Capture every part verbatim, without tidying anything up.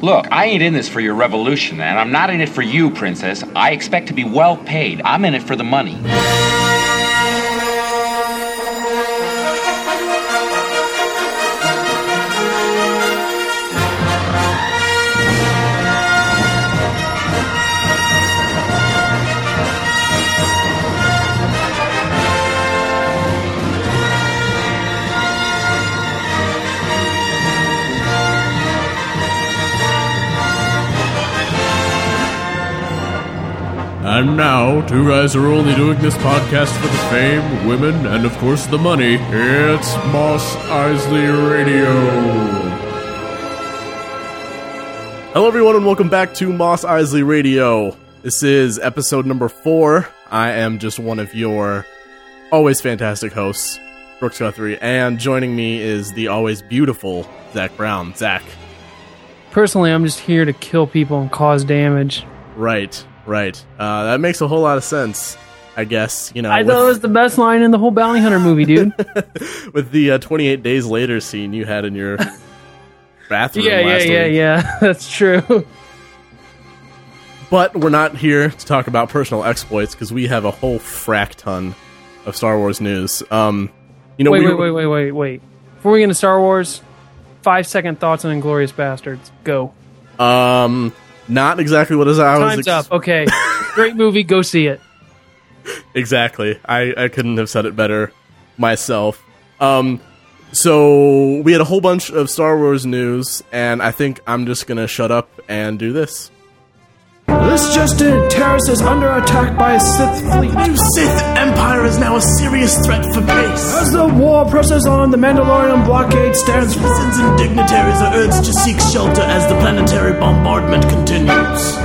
Look, I ain't in this for your revolution, and I'm not in it for you, Princess. I expect to be well paid. I'm in it for the money. And now, two guys who are only doing this podcast for the fame, women, and of course the money. It's Moss Isley Radio. Hello everyone and welcome back to Moss Isley Radio. This is episode number four. I am just one of your always fantastic hosts, Brooks Guthrie, and joining me is the always beautiful Zach Brown. Zach. Personally, I'm just here to kill people and cause damage. Right. Right. Uh, that makes a whole lot of sense, I guess. You know, I with, thought it was the best line in the whole Bounty Hunter movie, dude. with the uh, twenty-eight days later scene you had in your bathroom yeah, last yeah, yeah, week. yeah. That's true. But we're not here to talk about personal exploits because we have a whole frack ton of Star Wars news. Um, you know, wait, we wait, wait, wait, wait, wait. Before we get into Star Wars, five second thoughts on Inglourious Bastards. Go. Um... Not exactly what is I was. Time's ex- up. Okay, great movie. Go see it. Exactly. I, I couldn't have said it better myself. Um, so we had a whole bunch of Star Wars news, and I think I'm just gonna shut up and do this. This just in, Terrace is under attack by a Sith fleet. New Sith Empire is now a serious threat for peace. As the war presses on, the Mandalorian blockade stands firm. Citizens and dignitaries are urged to seek shelter as the planetary bombardment continues.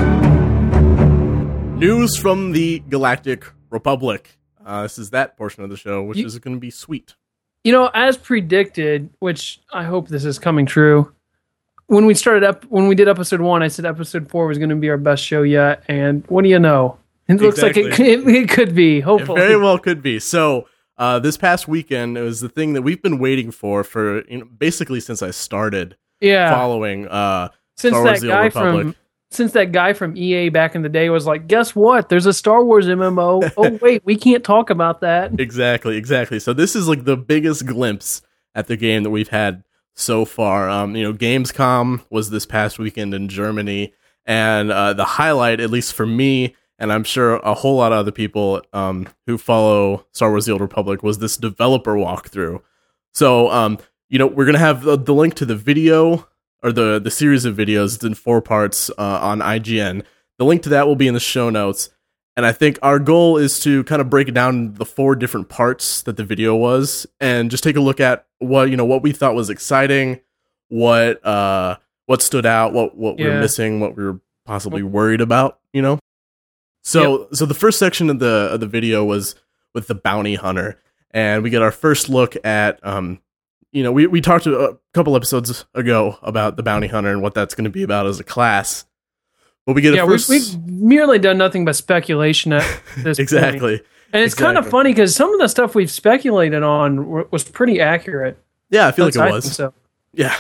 News from the Galactic Republic. Uh, this is that portion of the show, which you, is going to be sweet. You know, as predicted, which I hope this is coming true. When we started up, when we did episode one, I said episode four was going to be our best show yet, and what do you know? It looks exactly. like it, it, it could be. Hopefully, it very well could be. So, uh, this past weekend, it was the thing that we've been waiting for for you know, basically since I started yeah. following uh, since Star Wars: that The Old guy Republic. from since that guy from E A back in the day was like, guess what? There's a Star Wars M M O. Oh wait, we can't talk about that. Exactly, exactly. So this is like the biggest glimpse at the game that we've had so far. Um, you know, Gamescom was this past weekend in Germany, and uh, the highlight, at least for me, and I'm sure a whole lot of other people um, who follow Star Wars: The Old Republic, was this developer walkthrough. So, um, you know, we're gonna have the, the link to the video or the the series of videos. It's in four parts uh, on I G N. The link to that will be in the show notes. And I think our goal is to kind of break it down into the four different parts that the video was, and just take a look at what you know what we thought was exciting, what uh, what stood out, what what yeah. we were missing, what we were possibly worried about. You know, so yep. so the first section of the of the video was with the bounty hunter, and we get our first look at um, you know we we talked a couple episodes ago about the bounty hunter and what that's going to be about as a class. But we get yeah, a first... we've, we've merely done nothing but speculation at this exactly. point. And it's exactly. kind of funny because some of the stuff we've speculated on w- was pretty accurate. Yeah, I feel That's, like it I was. think so. Yeah.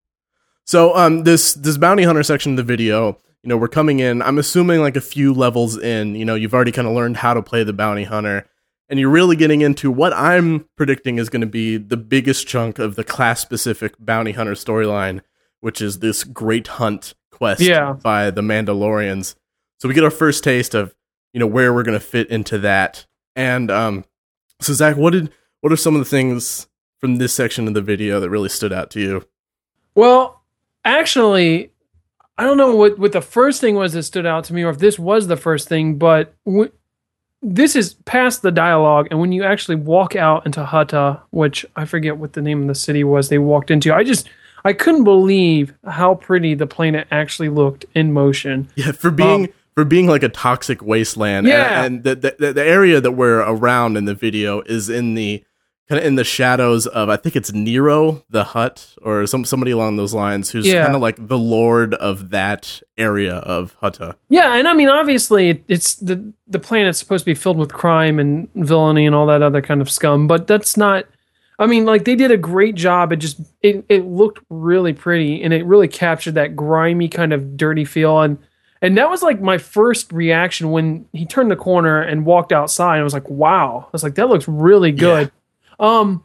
So um, this this bounty hunter section of the video, you know, we're coming in, I'm assuming like a few levels in, you know, you've already kind of learned how to play the bounty hunter, and you're really getting into what I'm predicting is going to be the biggest chunk of the class-specific bounty hunter storyline, which is this Great Hunt quest yeah. by the Mandalorians. So we get our first taste of, you know, where we're going to fit into that. And um, so Zach, what did what are some of the things from this section of the video that really stood out to you? Well, actually, I don't know what, what the first thing was that stood out to me, or if this was the first thing, but w- this is past the dialogue, and when you actually walk out into Hutta, which I forget what the name of the city was they walked into, I just... I couldn't believe how pretty the planet actually looked in motion. Yeah, for being um, for being like a toxic wasteland. Yeah, and, and the, the the area that we're around in the video is in the kind of in the shadows of, I think it's Nero the Hutt or some somebody along those lines, who's yeah. kind of like the lord of that area of Hutta. Yeah, and I mean, obviously, it's the the planet's supposed to be filled with crime and villainy and all that other kind of scum, but that's not. I mean, like they did a great job. It just it, it looked really pretty, and it really captured that grimy kind of dirty feel. And and that was like my first reaction when he turned the corner and walked outside. I was like, wow. I was like, that looks really good. Yeah. Um,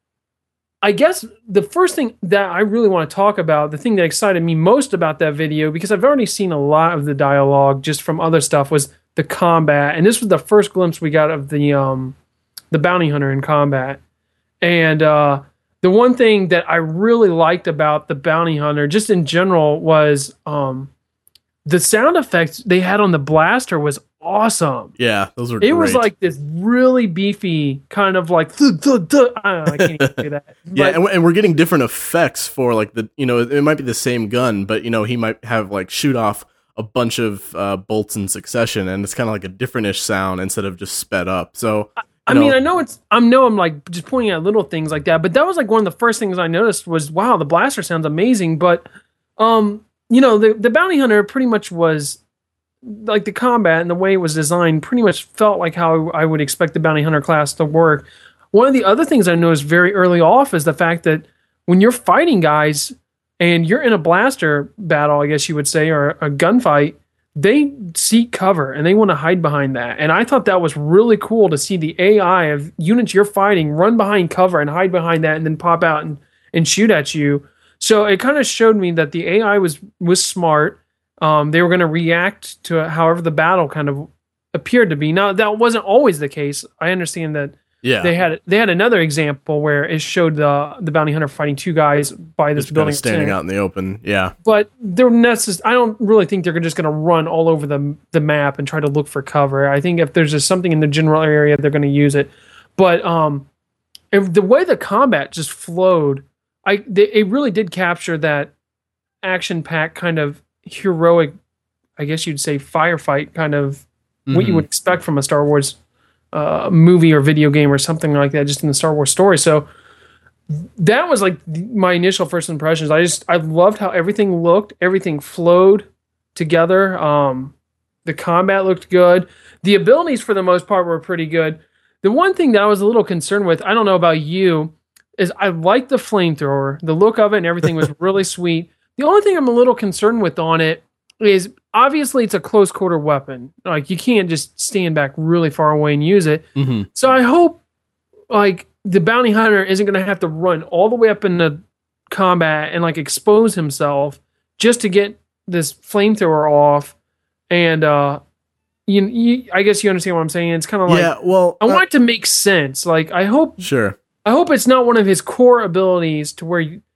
I guess the first thing that I really want to talk about, the thing that excited me most about that video, because I've already seen a lot of the dialogue just from other stuff, was the combat. And this was the first glimpse we got of the um, the bounty hunter in combat. And uh, the one thing that I really liked about the bounty hunter, just in general, was um, the sound effects they had on the blaster was awesome. Yeah, those were It great. was like this really beefy kind of like, th- th- th- I don't know, I can't even do that. But, yeah, and we're, and we're getting different effects for like the, you know, it might be the same gun, but, you know, he might have like shoot off a bunch of uh, bolts in succession, and it's kind of like a different-ish sound instead of just sped up. So, I know, mean, I know it's, I know I'm like just pointing at little things like that, but that was like one of the first things I noticed was, wow, the blaster sounds amazing. But, um, you know, the, the bounty hunter pretty much was like the combat and the way it was designed pretty much felt like how I would expect the bounty hunter class to work. One of the other things I noticed very early off is the fact that when you're fighting guys and you're in a blaster battle, I guess you would say, or a gunfight, they seek cover and they want to hide behind that. And I thought that was really cool to see the A I of units you're fighting run behind cover and hide behind that and then pop out and, and shoot at you. So it kind of showed me that the A I was was smart. Um, they were going to react to however the battle kind of appeared to be. Now, that wasn't always the case. I understand that yeah. they had they had another example where it showed the the bounty hunter fighting two guys by this just building, kind of standing out in the open. Yeah, but they're necess- I don't really think they're just going to run all over the the map and try to look for cover. I think if there's just something in the general area, they're going to use it. But um, if the way the combat just flowed, I they, it really did capture that action-packed kind of heroic, I guess you'd say, firefight kind of mm-hmm. what you would expect from a Star Wars uh, movie or video game or something like that, just in the Star Wars story. So that was like my initial first impressions. I just I loved how everything looked, everything flowed together. Um, the combat looked good. The abilities for the most part were pretty good. The one thing that I was a little concerned with, I don't know about you, is I liked the flamethrower. The look of it and everything was really sweet. The only thing I'm a little concerned with on it is obviously it's a close quarter weapon. Like you can't just stand back really far away and use it. Mm-hmm. So I hope like the bounty hunter isn't going to have to run all the way up into combat and like expose himself just to get this flamethrower off. And uh, you, you, I guess you understand what I'm saying. It's kind of like, yeah, well, I uh, want it to make sense. Like I hope, sure. I hope it's not one of his core abilities to where you,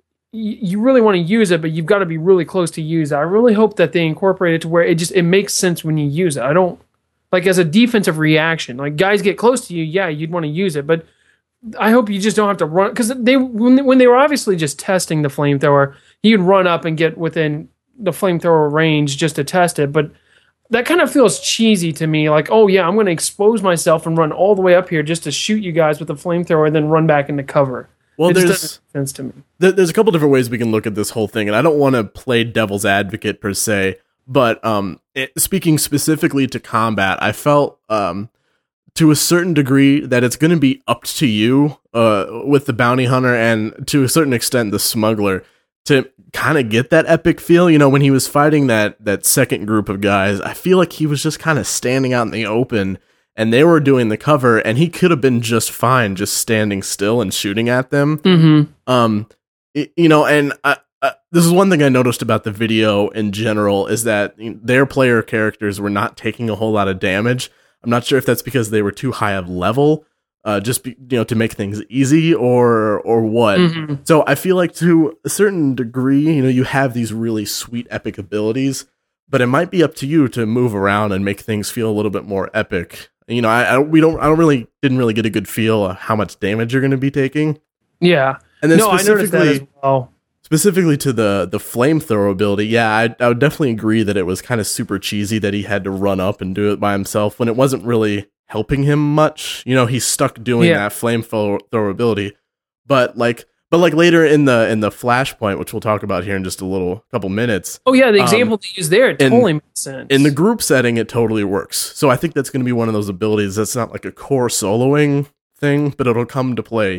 you really want to use it, but you've got to be really close to use it. I really hope that they incorporate it to where it just it makes sense when you use it. I don't like as a defensive reaction. Like guys get close to you, yeah, you'd want to use it, but I hope you just don't have to run because they when when they were obviously just testing the flamethrower, you'd run up and get within the flamethrower range just to test it. But that kind of feels cheesy to me. Like, oh yeah, I'm going to expose myself and run all the way up here just to shoot you guys with a flamethrower and then run back into cover. Well, it there's just doesn't make sense to me. There, there's a couple different ways we can look at this whole thing, and I don't want to play devil's advocate per se, but um, it, speaking specifically to combat, I felt um, to a certain degree that it's going to be up to you uh, with the bounty hunter and to a certain extent the smuggler to kind of get that epic feel. You know, when he was fighting that that second group of guys, I feel like he was just kind of standing out in the open. And they were doing the cover, and he could have been just fine, just standing still and shooting at them. Mm-hmm. Um, it, you know, and I, I, this is one thing I noticed about the video in general is that their player characters were not taking a whole lot of damage. I'm not sure if that's because they were too high of level, uh, just be, you know, to make things easy or or what. Mm-hmm. So I feel like to a certain degree, you know, you have these really sweet epic abilities, but it might be up to you to move around and make things feel a little bit more epic. You know, I, I we don't I don't really didn't really get a good feel of how much damage you're going to be taking. Yeah, and then no, I noticed that as well. Specifically to the the flamethrower ability, yeah, I, I would definitely agree that it was kind of super cheesy that he had to run up and do it by himself when it wasn't really helping him much. You know, he's stuck doing yeah. that flamethrower ability, but like. But like later in the in the flashpoint, which we'll talk about here in just a little couple minutes. Oh yeah, the example um, they use there it in, totally makes sense. In the group setting, it totally works. So I think that's going to be one of those abilities that's not like a core soloing thing, but it'll come to play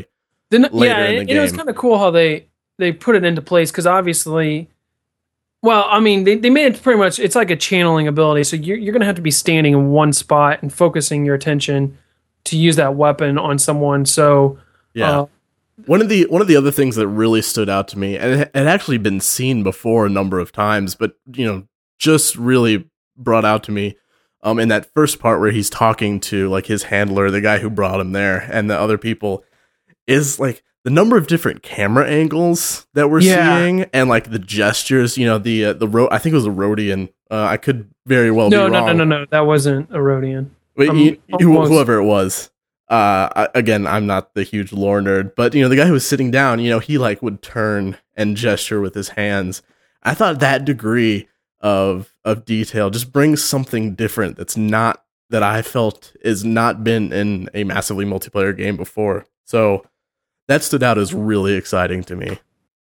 The, later yeah, in the and, game. It was kind of cool how they they put it into place because obviously, well, I mean, they, they made it pretty much. It's like a channeling ability, so you're you're gonna have to be standing in one spot and focusing your attention to use that weapon on someone. So yeah. Uh, one of the one of the other things that really stood out to me, and it had actually been seen before a number of times, but you know, just really brought out to me, um, in that first part where he's talking to like his handler, the guy who brought him there, and the other people, is like the number of different camera angles that we're Yeah. seeing, and like the gestures. You know, the uh, the ro- I think it was a Rhodian. Uh, I could very well no, be no, wrong. no, no, no, that wasn't a Rhodian. But Um, you, who- almost. whoever it was, uh, I- again, I'm not the huge lore nerd, but you know, the guy who was sitting down, you know, he like would turn and gesture with his hands. I thought that degree of of detail just brings something different. That's not that I felt is not been in a massively multiplayer game before. So that stood out as really exciting to me.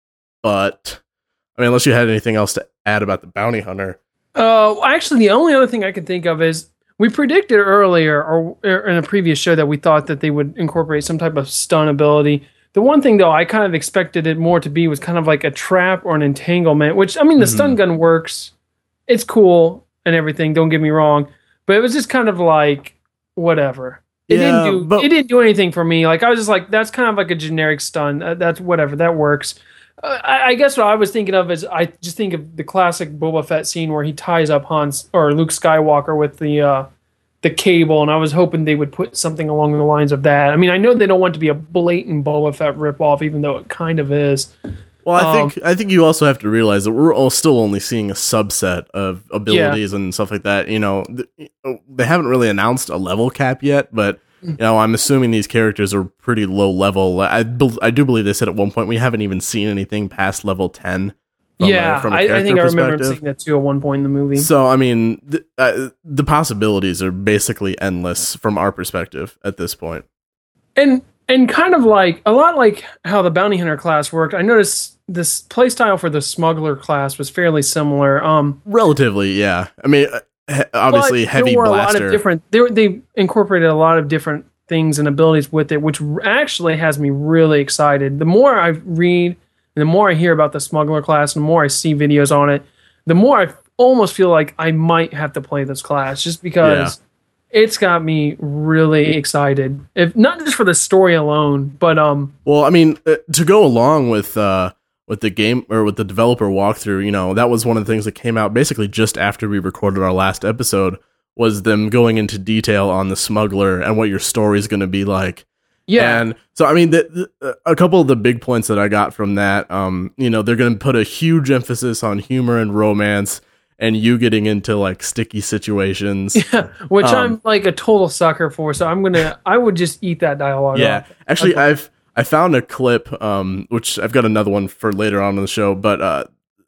But I mean, unless you had anything else to add about the bounty hunter. Uh, actually, the only other thing I can think of is we predicted earlier, or, or in a previous show, that we thought that they would incorporate some type of stun ability. The one thing, though, I kind of expected it more to be was kind of like a trap or an entanglement. Which, I mean, the Mhm. stun gun works; it's cool and everything. Don't get me wrong, but it was just kind of like whatever. It Yeah, didn't do. but- It didn't do anything for me. Like I was just like, that's kind of like a generic stun. Uh, that's whatever. That works. Uh, I, I guess what I was thinking of is I just think of the classic Boba Fett scene where he ties up Hans or Luke Skywalker with the uh, the cable, and I was hoping they would put something along the lines of that. I mean, I know they don't want it to be a blatant Boba Fett ripoff, even though it kind of is. Well, I Um, think I think you also have to realize that we're all still only seeing a subset of abilities and stuff like that. You know, th- they haven't really announced a level cap yet, but you know, I'm assuming these characters are pretty low level. I bel- I do believe they said at one point we haven't even seen anything past level ten. From yeah, a, from a I, I character think I remember perspective. seeing that too at one point in the movie. So, I mean, th- uh, the possibilities are basically endless from our perspective at this point. And and kind of like a lot like how the bounty hunter class worked. I noticed this playstyle for the smuggler class was fairly similar. Um, Relatively, yeah. I mean, uh, he- obviously, but heavy there were blaster. a lot of different. They, they incorporated a lot of different things and abilities with it, which r- actually has me really excited. The more I read, and the more I hear about the smuggler class, and the more I see videos on it, the more I almost feel like I might have to play this class just because it's got me really excited. If not just for the story alone, but um, Well, I mean, uh, to go along with uh, with the game or with the developer walkthrough, you know, that was one of the things that came out basically just after we recorded our last episode. Was them going into detail on the smuggler and what your story is going to be like. yeah, And so, I mean, the, the, a couple of the big points that I got from that, um, you know, they're going to put a huge emphasis on humor and romance, and you getting into like sticky situations. which um, I'm like a total sucker for. So I'm gonna, I would just eat that dialogue. Yeah, up. actually, Okay. I've I found a clip, um, which I've got another one for later on in the show, but uh,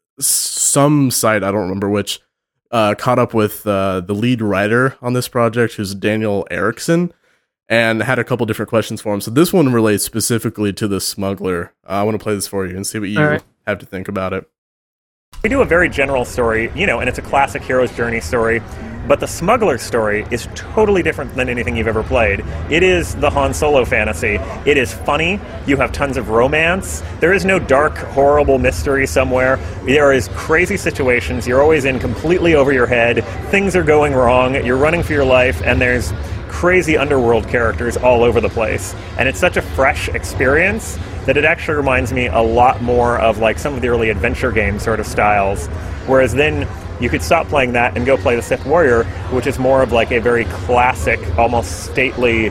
some site, I don't remember which, uh, caught up with uh, the lead writer on this project, who's Daniel Erickson, and had a couple different questions for him. So this one relates specifically to the smuggler. Uh, I want to play this for you and see what you All right. have to think about it. We do a very general story, you know, and it's a classic hero's journey story, but the smuggler story is totally different than anything you've ever played. It is the Han Solo fantasy. It is funny. You have tons of romance. There is no dark, horrible mystery somewhere. There is crazy situations. You're always in completely over your head. Things are going wrong. You're running for your life, and there's crazy underworld characters all over the place. And it's such a fresh experience that it actually reminds me a lot more of like some of the early adventure game sort of styles. Whereas then you could stop playing that and go play the Sith Warrior, which is more of like a very classic, almost stately.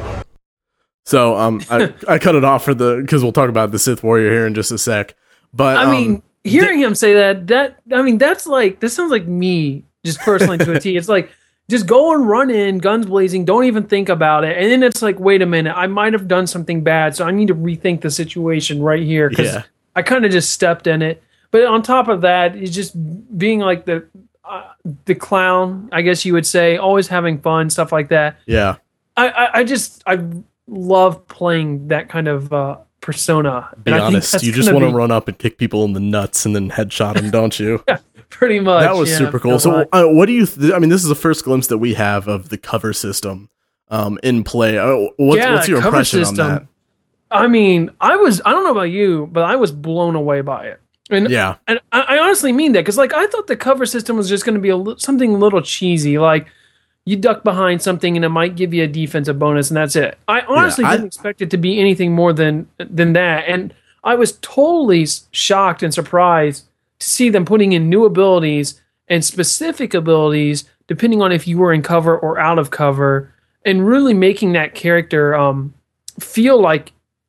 So um, I, I cut it off for the because we'll talk about the Sith Warrior here in just a sec. But I um, mean, hearing him say that, that I mean, that's like this sounds like me just personally to a T. It's like just go and run in, guns blazing, don't even think about it, and then it's like, wait a minute, I might have done something bad, so I need to rethink the situation right here because Yeah. I kind of just stepped in it. But on top of that, it's just being like the uh, the clown, I guess you would say, always having fun, stuff like that. yeah. I I, I just I love playing that kind of uh, persona. Be And I think honest, that's you just gonna want to be- run up and kick people in the nuts and then headshot them, don't you? Pretty much. That was yeah, super cool. feel So, like- uh, what do you? Th- I mean, this is the first glimpse that we have of the cover system um, in play. Uh, what's, Yeah, what's your cover impression system. on that? I mean, I was, I don't know about you, but I was blown away by it. And, Yeah. and I, I honestly mean that because, like, I thought the cover system was just going to be a, li- something a little cheesy. Like, you duck behind something and it might give you a defensive bonus, and that's it. I honestly Yeah, I- didn't expect it to be anything more than than that. And I was totally s- shocked and surprised to see them putting in new abilities and specific abilities depending on if you were in cover or out of cover, and really making that character um, feel like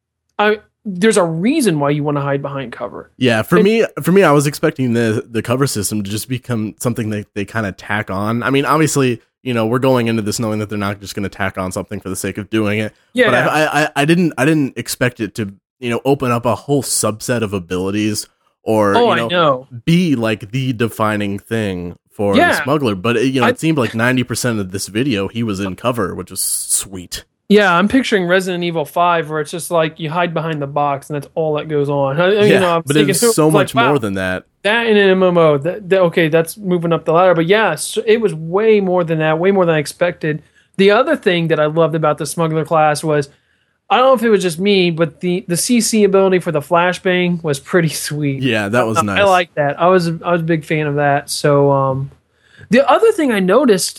I there's a reason why you want to hide behind cover. Yeah, for It- me, for me, I was expecting the the cover system to just become something that they kind of tack on. I mean, obviously, you know, we're going into this knowing that they're not just going to tack on something for the sake of doing it. Yeah. But I, I, I didn't, I didn't expect it to, you know, open up a whole subset of abilities or Oh, you know, I know. be like the defining thing for Yeah. the smuggler. But it, you know, I- it seemed like ninety percent of this video he was in cover, which was sweet. Yeah, I'm picturing Resident Evil five where it's just like you hide behind the box and that's all that goes on. I, Yeah, you know, I'm but thinking, it's so it's like, much more wow, than that. that in an M M O. That, that, okay, that's moving up the ladder. But yeah, so it was way more than that, way more than I expected. The other thing that I loved about the smuggler class was, I don't know if it was just me, but the, the C C ability for the flashbang was pretty sweet. Yeah, that was I, nice. I like that. I was I was a big fan of that. So um, the other thing I noticed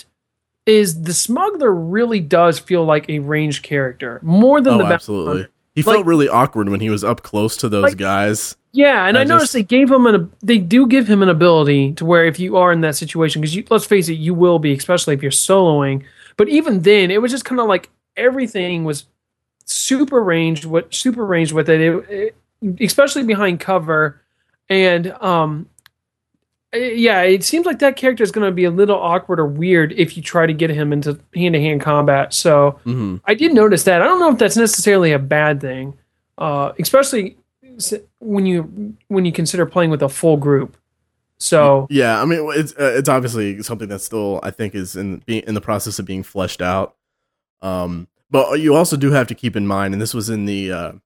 is the smuggler really does feel like a ranged character more than Oh, the bounty absolutely. hunter. He Like- felt really awkward when he was up close to those Like- guys. Yeah, and I, I noticed just- they gave him an they do give him an ability to where if you are in that situation, because let's face it, you will be, especially if you're soloing. But even then, it was just kind of like everything was super ranged. What super ranged with it, it, it especially behind cover, and um, eh, yeah, it seems like that character is going to be a little awkward or weird if you try to get him into hand to hand combat. So Mhm. I did notice that. I don't know if that's necessarily a bad thing, uh, especially s- when you when you consider playing with a full group. So Yeah, I mean, it's uh, it's obviously something that still I think is in being in the process of being fleshed out. Um, but you also do have to keep in mind, and this was in the uh,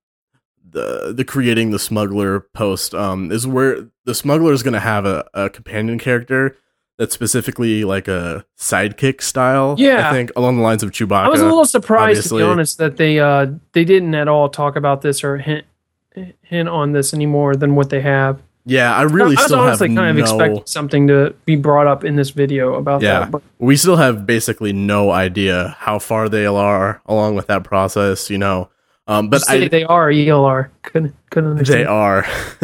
the the creating the smuggler post, um, is where the smuggler is going to have a, a companion character that's specifically like a sidekick style. Yeah. I think along the lines of Chewbacca. I was a little surprised, to obviously. be honest, that they uh, they didn't at all talk about this or hint hint on this any more than what they have. Yeah, I really I was still have honestly kind of no. expecting something to be brought up in this video about Yeah, that. But we still have basically no idea how far they are along with that process, you know. Um, but but say I, they are E L R. Couldn't couldn't understand. they are.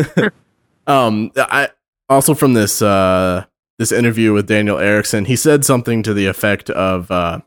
um, I also from this uh this interview with Daniel Erickson, he said something to the effect of, uh,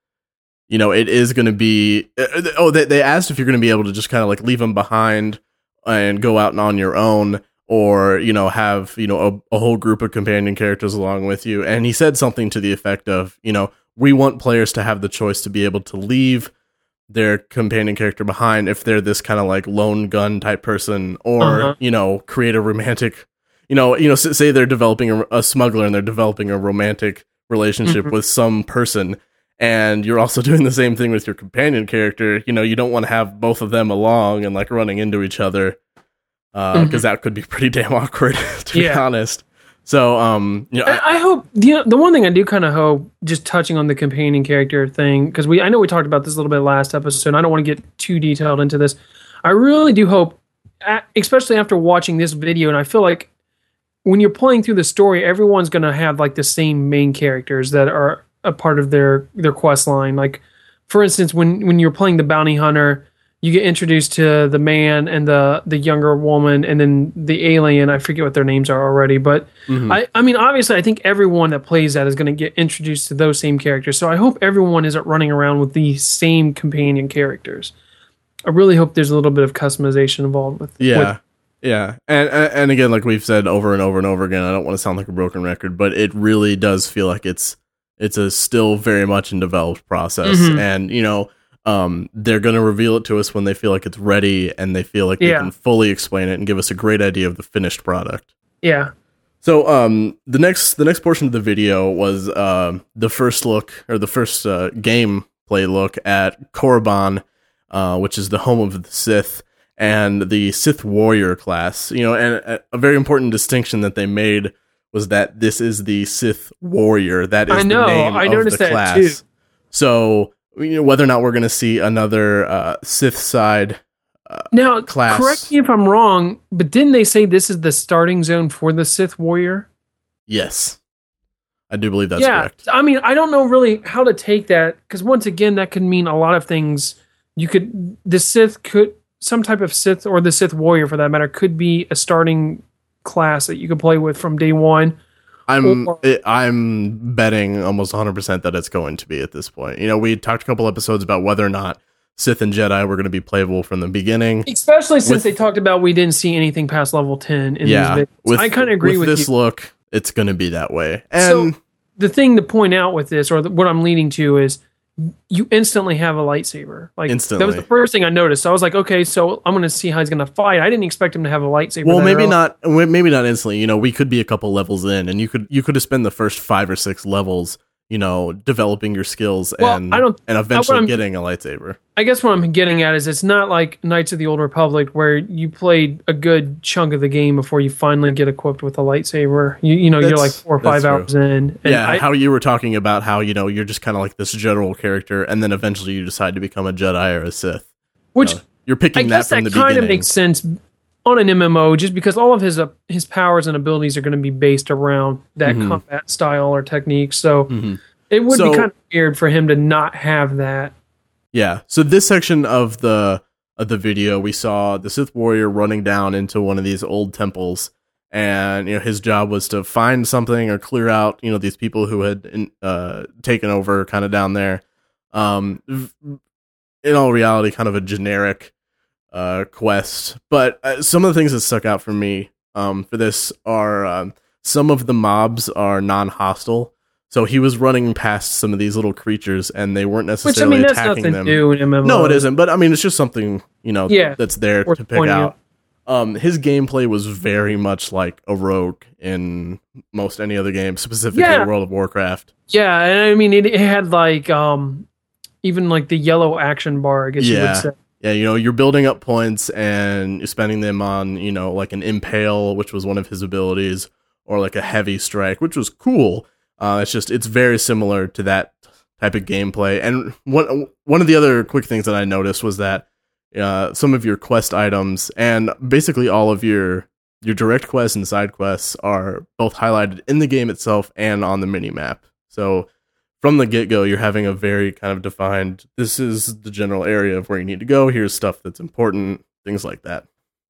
you know, it is going to be. Uh, oh, they they asked if you're going to be able to just kind of like leave them behind and go out and on your own, or you know have you know a, a whole group of companion characters along with you. And he said something to the effect of, you know, we want players to have the choice to be able to leave their companion character behind if they're this kind of like lone gun type person, or Uh-huh. you know create a romantic, you know you know s- say they're developing a, a smuggler and they're developing a romantic relationship Mhm. with some person, and you're also doing the same thing with your companion character. You know you don't want to have both of them along and like running into each other, because Mhm. that could be pretty damn awkward to be Yeah. honest. So um you know I, I, I hope the the one thing I do kind of hope, just touching on the companion character thing, because we I know we talked about this a little bit last episode. And I don't want to get too detailed into this. I really do hope, a- especially after watching this video, and I feel like when you're playing through the story, everyone's going to have like the same main characters that are a part of their their quest line. Like, for instance, when when you're playing the bounty hunter, you get introduced to the man and the the younger woman, and then the alien. I forget what their names are already, but Mhm. I, I mean, obviously, I think everyone that plays that is going to get introduced to those same characters. So I hope everyone isn't running around with the same companion characters. I really hope there's a little bit of customization involved with. Yeah. with- Yeah. And, and and again, like we've said over and over and over again, I don't want to sound like a broken record, but it really does feel like it's it's a still very much in developed process. Mhm. And, you know, um, they're going to reveal it to us when they feel like it's ready and they feel like Yeah. they can fully explain it and give us a great idea of the finished product. yeah. So um, the next the next portion of the video was uh, the first look or the first uh, gameplay look at Korriban, uh, which is the home of the Sith and the Sith warrior class. You know, and a, a very important distinction that they made was that this is the Sith warrior. That is I know, the name I of noticed the that class. too. So you know, whether or not we're going to see another uh, Sith side Now, class. correct me if I'm wrong, but didn't they say this is the starting zone for the Sith Warrior? Yes. I do believe that's yeah, correct. I mean, I don't know really how to take that, because once again, that could mean a lot of things. You could, the Sith could, some type of Sith, or the Sith Warrior for that matter, could be a starting class that you could play with from day one. I'm or, it, I'm betting almost one hundred percent that it's going to be at this point. You know, we talked a couple episodes about whether or not Sith and Jedi were going to be playable from the beginning. Especially since with, they talked about we didn't see anything past level ten in yeah, these videos. with, I kind of agree with, with this you. look. It's going to be that way. And so the thing to point out with this, or the, what I'm leading to, is you instantly have a lightsaber. Like instantly. That was the first thing I noticed. So I was like, okay, so I'm going to see how he's going to fight. I didn't expect him to have a lightsaber. Well, maybe early. not. Maybe not instantly. You know, we could be a couple levels in, and you could you could have spent the first five or six levels, you know, developing your skills well, and I don't, and eventually I'm, getting a lightsaber. I guess what I'm getting at is it's not like Knights of the Old Republic where you played a good chunk of the game before you finally get equipped with a lightsaber. You you know, That's, you're like four or five hours in. And yeah, I, how you were talking about how, you know, you're just kind of like this general character, and then eventually you decide to become a Jedi or a Sith. which You know, you're picking I that guess from that the kind beginning. of makes sense on an M M O, just because all of his uh, his powers and abilities are going to be based around that Mhm. combat style or technique. So Mhm. it would So- be kind of weird for him to not have that. Yeah. So this section of the of the video, we saw the Sith warrior running down into one of these old temples, and you know his job was to find something or clear out, you know, these people who had uh, taken over kind of down there. Um, in all reality, kind of a generic uh, quest, but uh, some of the things that stuck out for me um, for this are um, some of the mobs are non-hostile. So he was running past some of these little creatures, and they weren't Which, I necessarily mean, that's attacking nothing them. new in M M O. No, it isn't. But I mean, it's just something, you know, Yeah, that's there worth to pick pointing out. Um, his gameplay was very much like a rogue in most any other game, specifically Yeah. World of Warcraft. Yeah, and I mean, it, it had like um, even like the yellow action bar, I guess you Yeah. would say. Yeah, you know, you're building up points and you're spending them on, you know, like an impale, which was one of his abilities, or like a heavy strike, which was cool. Uh, it's just, it's very similar to that type of gameplay. And one one of the other quick things that I noticed was that uh, some of your quest items and basically all of your your direct quests and side quests are both highlighted in the game itself and on the mini map. So from the get-go, you're having a very kind of defined, this is the general area of where you need to go, here's stuff that's important, things like that.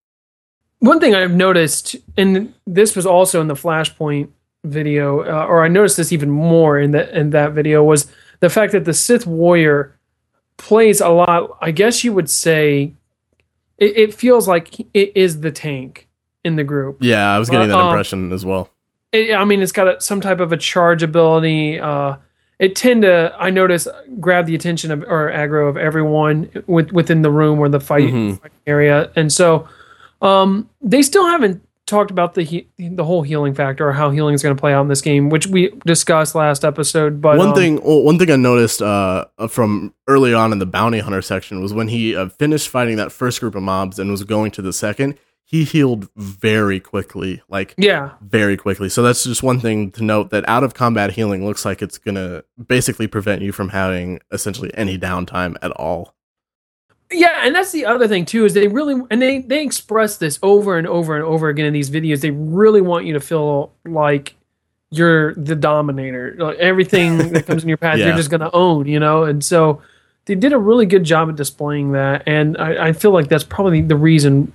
One thing I've noticed, and this was also in the Flashpoint video, uh, or I noticed this even more in that in that video, was the fact that the Sith warrior plays a lot. I guess you would say it, it feels like it is the tank in the group. Yeah, I was getting that Uh, um, impression as well. It, I mean, it's got a, some type of a charge ability. Uh, it tend to, I notice, grab the attention of or aggro of everyone with, within the room or the fight, Mhm. fight area, and so um, they still haven't talked about the he- the whole healing factor or how healing is going to play out in this game, which we discussed last episode. But one um, thing, well, one thing I noticed uh, from early on in the bounty hunter section was when he uh, finished fighting that first group of mobs and was going to the second, he healed very quickly, like yeah, very quickly. So that's just one thing to note, that out of combat healing looks like it's gonna basically prevent you from having essentially any downtime at all. yeah, and that's the other thing too, is they really, and they they express this over and over and over again in these videos. They really want you to feel like you're the dominator. Like everything that comes in your path, Yeah. you're just going to own, you know. And so they did a really good job at displaying that, and I, I feel like that's probably the reason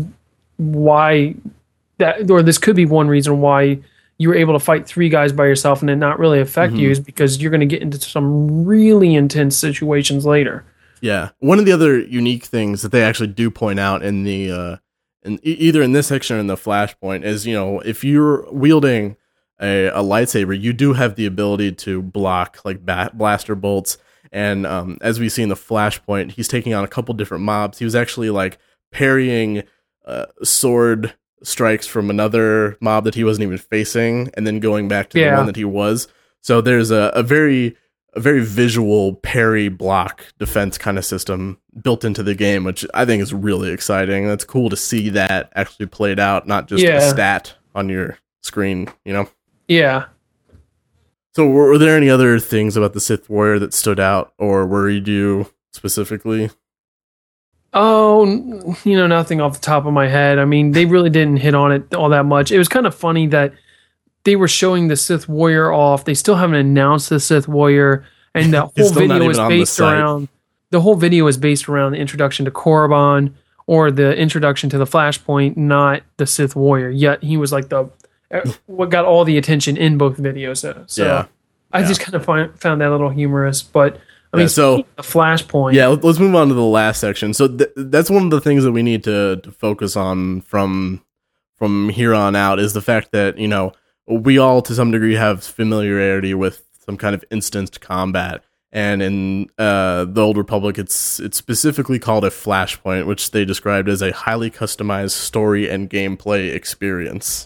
why that, or this could be one reason why you were able to fight three guys by yourself and it not really affect Mhm. you, is because you're going to get into some really intense situations later. Yeah, one of the other unique things that they actually do point out in the uh, in e- either in this section or in the Flashpoint is, you know, if you're wielding a, a lightsaber, you do have the ability to block like bat- blaster bolts. And um, as we see in the Flashpoint, he's taking on a couple different mobs. He was actually like parrying uh, sword strikes from another mob that he wasn't even facing, and then going back to Yeah. the one that he was. So there's a, a very a very visual parry block defense kind of system built into the game, which I think is really exciting. That's cool to see that actually played out, not just Yeah. a stat on your screen, you know? Yeah. So were, were there any other things about the Sith Warrior that stood out or worried you specifically? Oh, n- you know, nothing off the top of my head. I mean, they really didn't hit on it all that much. It was kind of funny that they were showing the Sith Warrior off. They still haven't announced the Sith Warrior, and the He's whole still not video even is on the based site. around the whole video is based around the introduction to Korriban or the introduction to the Flashpoint, not the Sith Warrior. Yet he was like the what got all the attention in both videos. So, so Yeah. I Yeah. just kind of find, found that a little humorous. But I mean, Yeah, so- speaking of Flashpoint, Yeah, let- let's move on to the last section. So th- that's one of the things that we need to, to focus on from from here on out is the fact that, you know, we all to some degree have familiarity with some kind of instanced combat. And in uh, the Old Republic, it's it's specifically called a flashpoint, which they described as a highly customized story and gameplay experience.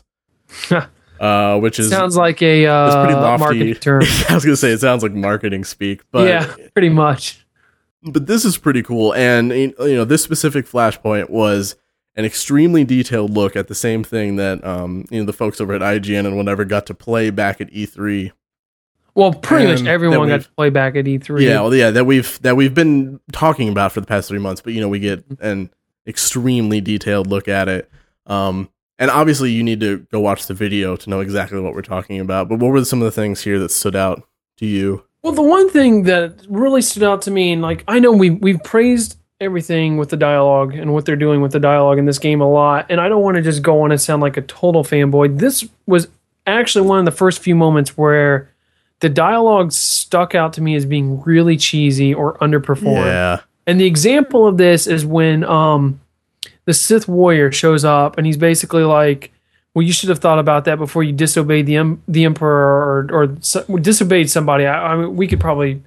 uh, which is sounds like a it's pretty uh, lofty. marketing term. I was gonna say it sounds like marketing speak, but Yeah, pretty much. but this is pretty cool. And you know, this specific flashpoint was an extremely detailed look at the same thing that um, you know, the folks over at I G N and whatever got to play back at E three. Well, pretty And much that everyone got we've- to play back at E three. Yeah, well, yeah, that we've that we've been talking about for the past three months. But you know, we get an extremely detailed look at it. Um, and obviously, you need to go watch the video to know exactly what we're talking about. But what were some of the things here that stood out to you? Well, the one thing that really stood out to me, and like I know we we've praised everything with the dialogue and what they're doing with the dialogue in this game a lot, and I don't want to just go on and sound like a total fanboy. This was actually one of the first few moments where the dialogue stuck out to me as being really cheesy or underperformed. Yeah, And the example of this is when um, the Sith Warrior shows up, and he's basically like, "Well, you should have thought about that before you disobeyed the em- the Emperor or or so- disobeyed somebody." I, I mean, we could probably,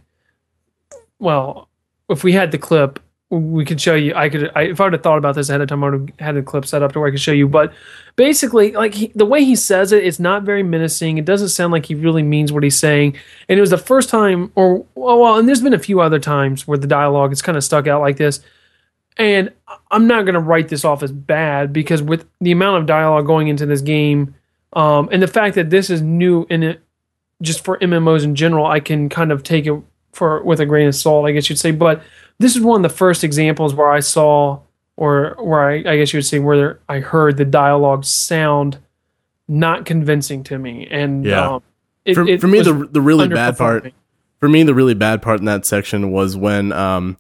well, if we had the clip, we could show you. I could, I, if I would have thought about this ahead of time, I would have had the clip set up to where I could show you. But basically, like he, the way he says it, it's not very menacing. It doesn't sound like he really means what he's saying. And it was the first time, or well, and there's been a few other times where the dialogue is kind of stuck out like this. And I'm not going to write this off as bad because with the amount of dialogue going into this game, um, and the fact that this is new in it, just for M M Os in general, I can kind of take it for with a grain of salt, I guess you'd say. But this is one of the first examples where I saw, or where I, I guess you would say, where I heard the dialogue sound not convincing to me. And Yeah. um, it, for, it for me, was the the really bad part. underperforming. For me, the really bad part in that section was when um,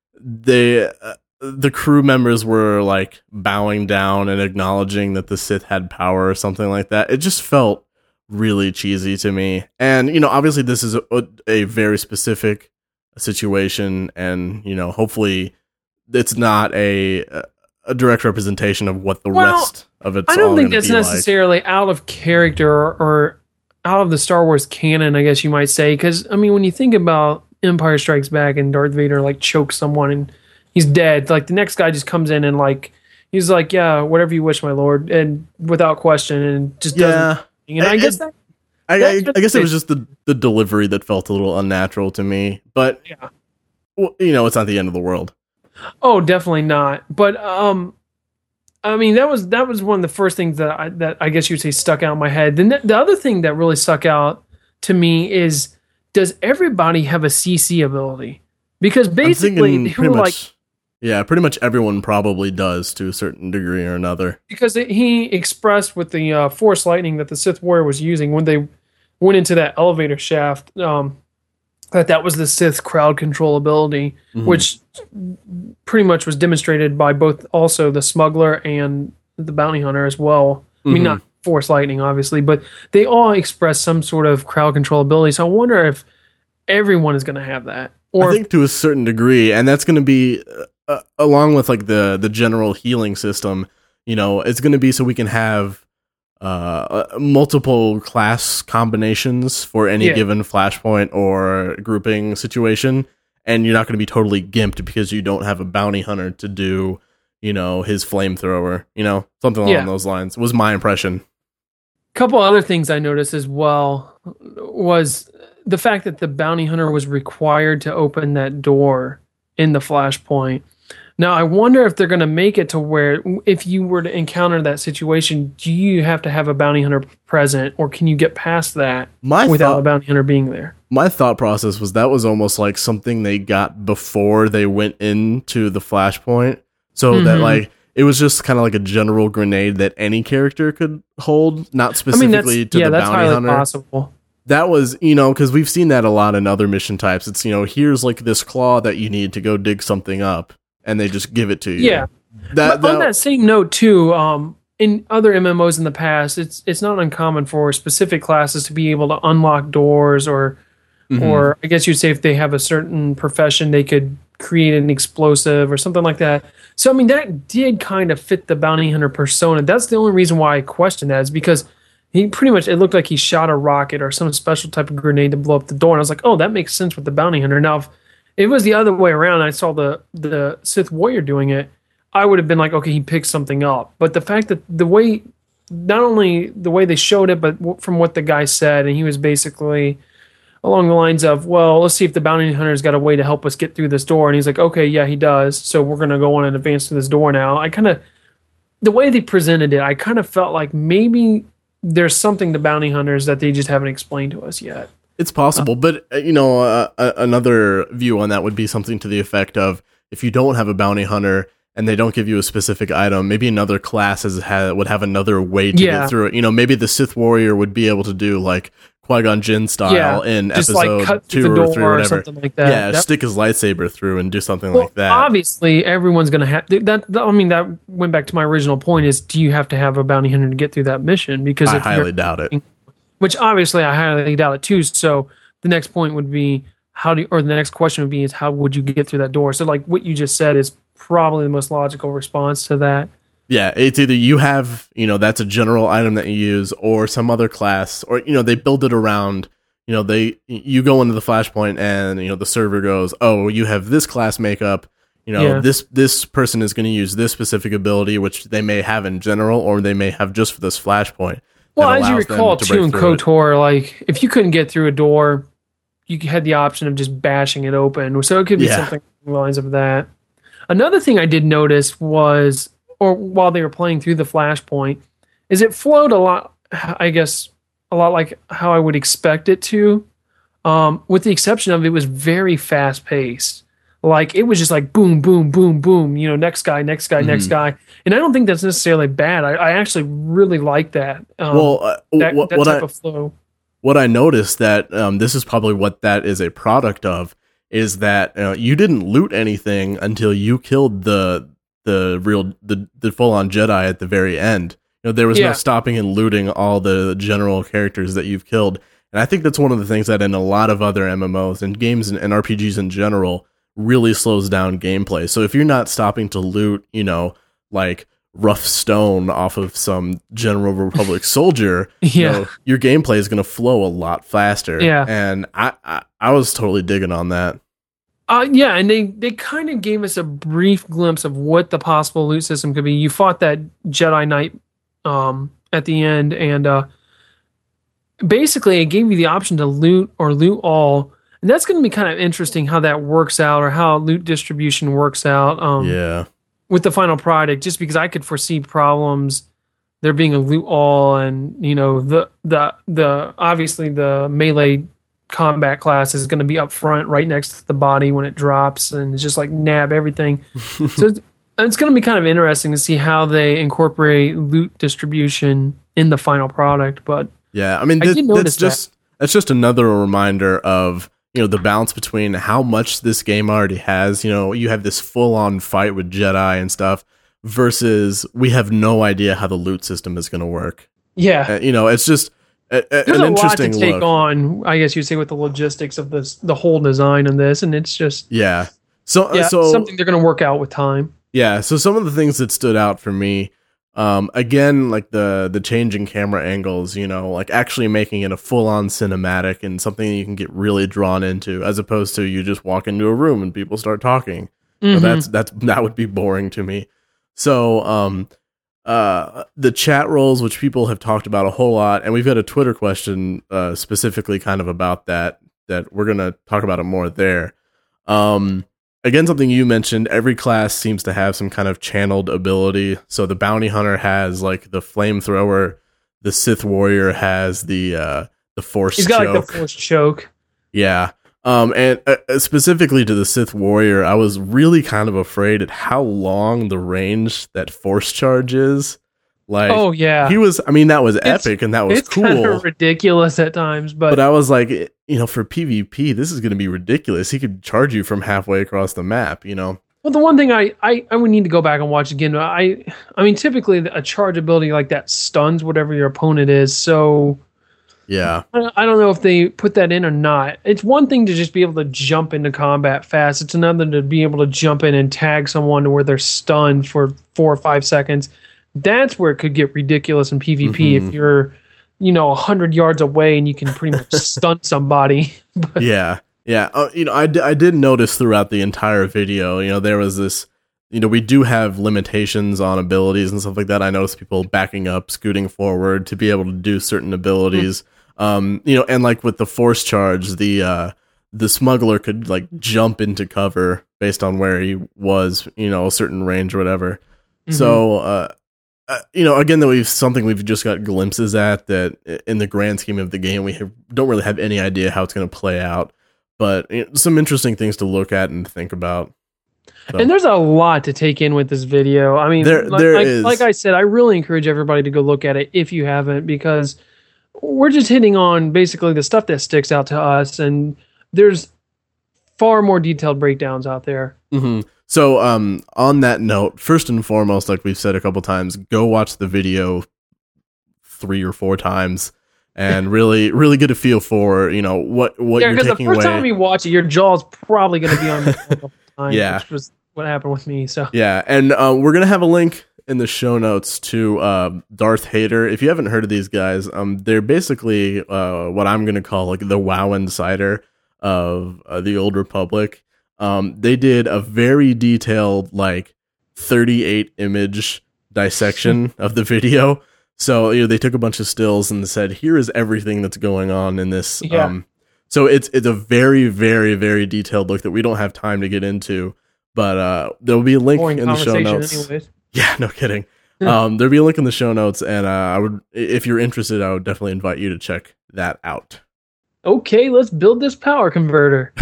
they uh, the crew members were like bowing down and acknowledging that the Sith had power or something like that. It just felt really cheesy to me. And you know, obviously, this is a, a very specific situation, and you know, hopefully, it's not a a direct representation of what the Well, rest of it's. I don't all think gonna that's be like. necessarily out of character or, or out of the Star Wars canon, I guess you might say. Because, I mean, when you think about Empire Strikes Back and Darth Vader, like, chokes someone and he's dead, like, the next guy just comes in and, like, he's like, yeah, whatever you wish, my lord, and without question, and just doesn't. Yeah, And I It- guess it- that. I, I, That's I guess it was just- just the, the delivery that felt a little unnatural to me, but Yeah. well, you know, it's not the end of the world. Oh, definitely not. But um, I mean, that was that was one of the first things that I that I guess you'd say stuck out in my head. Then the, the other thing that really stuck out to me is, does everybody have a C C ability? Because I'm basically, thinking who pretty were much, like yeah, pretty much everyone probably does to a certain degree or another. because it, he expressed with the uh, Force lightning that the Sith Warrior was using when they went into that elevator shaft. Um, that that was the Sith crowd control ability, Mhm. which pretty much was demonstrated by both also the smuggler and the bounty hunter as well. I mean, Mhm. not Force lightning, obviously, but they all express some sort of crowd control ability. So I wonder if everyone is going to have that, or I think to a certain degree, and that's going to be uh, along with like the the general healing system. You know, it's going to be so we can have uh, uh, multiple class combinations for any Yeah. given flashpoint or grouping situation, and you're not going to be totally gimped because you don't have a bounty hunter to do, you know, his flamethrower. You know, something along Yeah. those lines was my impression. couple other things I noticed as well was the fact that the bounty hunter was required to open that door in the flashpoint. Now, I wonder if they're going to make it to where if you were to encounter that situation, do you have to have a bounty hunter present, or can you get past that My without thought- a bounty hunter being there? My thought process was that was almost like something they got before they went into the flashpoint, so Mm-hmm. that like it was just kind of like a general grenade that any character could hold, not I mean, specifically that's, to yeah, the that's bounty highly hunter. possible. That was, you know, because we've seen that a lot in other mission types. It's, you know, here's like this claw that you need to go dig something up, and they just give it to you. Yeah. That, But on that same note, too, um, in other M M Os in the past, it's it's not uncommon for specific classes to be able to unlock doors, or Mhm. or I guess you'd say if they have a certain profession, they could create an explosive or something like that. So I mean, that did kind of fit the bounty hunter persona. That's the only reason why I question that, is because he pretty much, it looked like he shot a rocket or some special type of grenade to blow up the door, and I was like, oh, that makes sense with the bounty hunter. Now, if it was the other way around, I saw the the Sith warrior doing it, I would have been like, okay, he picked something up. But the fact that the way, not only the way they showed it, but w- from what the guy said, and he was basically along the lines of, well, let's see if the bounty hunter's got a way to help us get through this door. And he's like, okay, yeah, he does. So we're going to go on and advance to this door now. I kind of, the way they presented it, I kind of felt like maybe there's something to bounty hunters that they just haven't explained to us yet. It's possible, but uh, you know, uh, uh, another view on that would be something to the effect of, if you don't have a bounty hunter and they don't give you a specific item, maybe another class has, ha- would have another way to Yeah. get through it. You know, maybe the Sith warrior would be able to do like Qui-Gon Jinn style Yeah, in just episode like cut two through the or door three or or whatever. something like that. Yeah, That- stick his lightsaber through and do something Well, like that. obviously, everyone's going to have that, that. I mean, that went back to my original point: is do you have to have a bounty hunter to get through that mission? Because I if you're- highly doubt it. which obviously I highly doubt it too. So the next point would be how do, you, or the next question would be is how would you get through that door? So like what you just said is probably the most logical response to that. Yeah, it's either you have, you know, that's a general item that you use, or some other class, or, you know, they build it around, you know, they, you go into the flashpoint and, you know, the server goes, oh, you have this class makeup, you know, Yeah. this, this person is going to use this specific ability, which they may have in general, or they may have just for this flashpoint. Well, that as you allows them recall to too break in through it. KOTOR, like if you couldn't get through a door, you had the option of just bashing it open. So it could be Yeah. something along the lines of that. Another thing I did notice was, or while they were playing through the flashpoint, is it flowed a lot, I guess, a lot like how I would expect it to, um, with the exception of it was very fast paced. Like it was just like boom, boom, boom, boom, you know, next guy, next guy, next Mhm. guy. And I don't think that's necessarily bad. I, I actually really like that. Um, Well, uh, that, what, that what type I, of flow. what I noticed that um, this is probably what that is a product of, is that uh, you didn't loot anything until you killed the the real the, the full on Jedi at the very end. You know, there was Yeah. no stopping and looting all the general characters that you've killed, and I think that's one of the things that in a lot of other M M Os and games and, and R P Gs in general really slows down gameplay. So if you're not stopping to loot, you know, like rough stone off of some General Republic soldier, you Yeah. know, your gameplay is going to flow a lot faster. Yeah. And I, I, I was totally digging on that. Uh, yeah, and they, they kind of gave us a brief glimpse of what the possible loot system could be. You fought that Jedi Knight um, at the end, and uh, basically it gave you the option to loot or loot all. And that's going to be kind of interesting how that works out, or how loot distribution works out um, Yeah. with the final product, just because I could foresee problems there being a loot all, and you know the the the obviously the melee combat class is going to be up front right next to the body when it drops, and it's just like nab everything. So it's, it's going to be kind of interesting to see how they incorporate loot distribution in the final product. But Yeah. I mean, I th- did that's notice just, that's just another reminder of, you know, the balance between how much this game already has. You know, you have this full on fight with Jedi and stuff versus we have no idea how the loot system is going to work. yeah, Uh, you know, it's just a, a, there's an a lot to interesting take look. on, I guess you'd say, with the logistics of this, the whole design of this, and it's just Yeah. So, yeah, so something they're going to work out with time. Yeah, so some of the things that stood out for me, um, again, like the the changing camera angles, you know, like actually making it a full on cinematic and something you can get really drawn into, as opposed to you just walk into a room and people start talking. You know, Mhm. that's that's that would be boring to me. So, um, uh, the chat roles, which people have talked about a whole lot, and we've got a Twitter question uh, specifically kind of about that. That we're gonna talk about it more there. Um. Again, something you mentioned, every class seems to have some kind of channeled ability. So the bounty hunter has like the flamethrower, the Sith warrior has the uh the force He's got choke. like the force choke. Yeah. Um, and uh, specifically to the Sith Warrior, I was really kind of afraid at how long the range that Force Charge is. Like, oh yeah, he was. I mean, that was it's, epic, and that was it's cool. Kind of ridiculous at times, but but I was like, you know, for PvP, this is going to be ridiculous. He could charge you from halfway across the map. You know. Well, the one thing I, I, I would need to go back and watch again. I I mean, typically a charge ability like that stuns whatever your opponent is. So yeah, I, I don't know if they put that in or not. It's one thing to just be able to jump into combat fast. It's another to be able to jump in and tag someone to where they're stunned for four or five seconds. That's where it could get ridiculous in PvP Mm-hmm. if you're, you know, a hundred yards away and you can pretty much stun somebody. But, yeah. Yeah, uh, you know, I, d- I did notice throughout the entire video, you know, there was this, you know, we do have limitations on abilities and stuff like that. I noticed people backing up, scooting forward to be able to do certain abilities. Mm. Um, you know, and like with the Force Charge, the uh, the smuggler could like jump into cover based on where he was, you know, a certain range or whatever. Mm-hmm. So, uh, uh, you know, again, that we've something we've just got glimpses at that in the grand scheme of the game, we have, don't really have any idea how it's going to play out. But you know, some interesting things to look at and think about. So. And there's a lot to take in with this video. I mean, there, like, there like, is. like I said, I really encourage everybody to go look at it if you haven't, because we're just hitting on basically the stuff that sticks out to us, and there's far more detailed breakdowns out there. Mm-hmm. So um, on that note, first and foremost, like we've said a couple times, go watch the video three or four times. And really, really get a feel for, you know, what, what yeah, you're taking away. Yeah, because the first away. time you watch it, your jaw's probably going to be on the couple times, yeah. which was what happened with me. So yeah, and uh, we're going to have a link in the show notes to uh, Darth Hater. If you haven't heard of these guys, um, they're basically uh, what I'm going to call like the WoW Insider of uh, the Old Republic. Um, they did a very detailed, like, thirty-eight image dissection of the video. So, you know, they took a bunch of stills and said, here is everything that's going on in this. Yeah. Um, so it's it's a very, very, very detailed look that we don't have time to get into. But uh, there'll be a link Boring in the show notes. Anyways. Yeah, no kidding. um, there'll be a link in the show notes. And uh, I would, if you're interested, I would definitely invite you to check that out. Okay, let's build this power converter.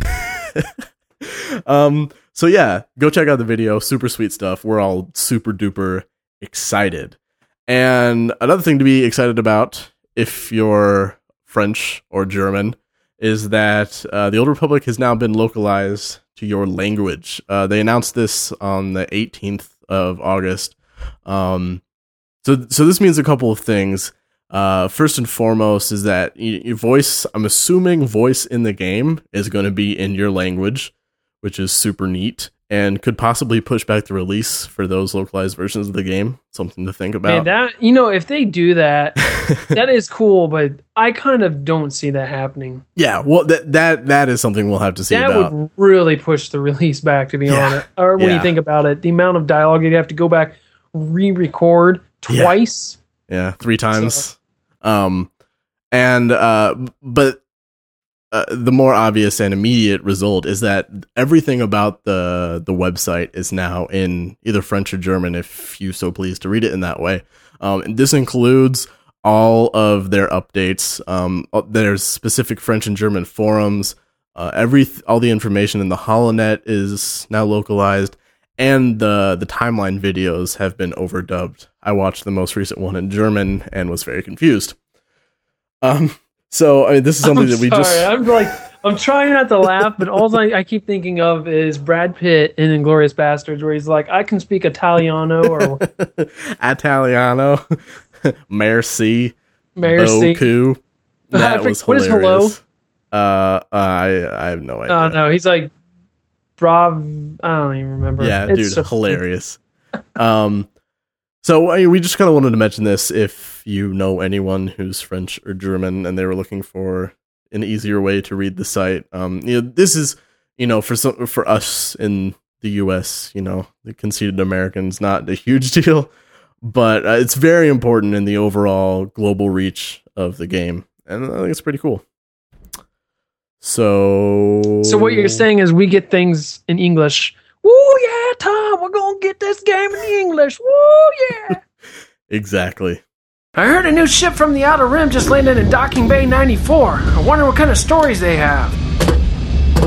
um. So, yeah, go check out the video. Super sweet stuff. We're all super duper excited. And another thing to be excited about, if you're French or German, is that uh, the Old Republic has now been localized to your language. Uh, they announced this on the eighteenth of August. Um, so, so this means a couple of things. Uh, first and foremost is that your voice, I'm assuming voice in the game is going to be in your language, which is super neat. And could possibly push back the release for those localized versions of the game. Something to think about. Man, that, you know, if they do that, that is cool, but I kind of don't see that happening. Yeah, well, that that that is something we'll have to see that about. Would really push the release back, to be Yeah. honest. Or when Yeah. you think about it, the amount of dialogue you'd have to go back, re-record twice. Yeah, yeah three times. So. Um, and uh, but. Uh, the more obvious and immediate result is that everything about the the website is now in either French or German, if you so please to read it in that way. Um, and this includes all of their updates. Um, there's specific French and German forums. Uh, every all the information in the HoloNet is now localized, and the the timeline videos have been overdubbed. I watched the most recent one in German and was very confused. Um. So I mean, this is something I'm that we sorry, just. I'm like, I'm trying not to laugh, but all I, I keep thinking of is Brad Pitt in Inglourious Bastards, where he's like, I can speak Italiano or Italiano, merci, merci. beaucoup. That was What is hilarious. hello? Uh, I I have no idea. Oh no, he's like, brav. I don't even remember. Yeah, It's dude, so- hilarious. um, so I mean, we just kind of wanted to mention this if you know anyone who's French or German and they were looking for an easier way to read the site. Um, you know, this is, you know, for some for us in the U S, you know, the conceited Americans, not a huge deal, but uh, it's very important in the overall global reach of the game, and I think it's pretty cool. So, So what you're saying is we get things in English. Woo yeah, Tom, we're gonna get this game in English. Woo yeah. Exactly. I heard a new ship from the Outer Rim just landed in Docking Bay ninety-four. I wonder what kind of stories they have.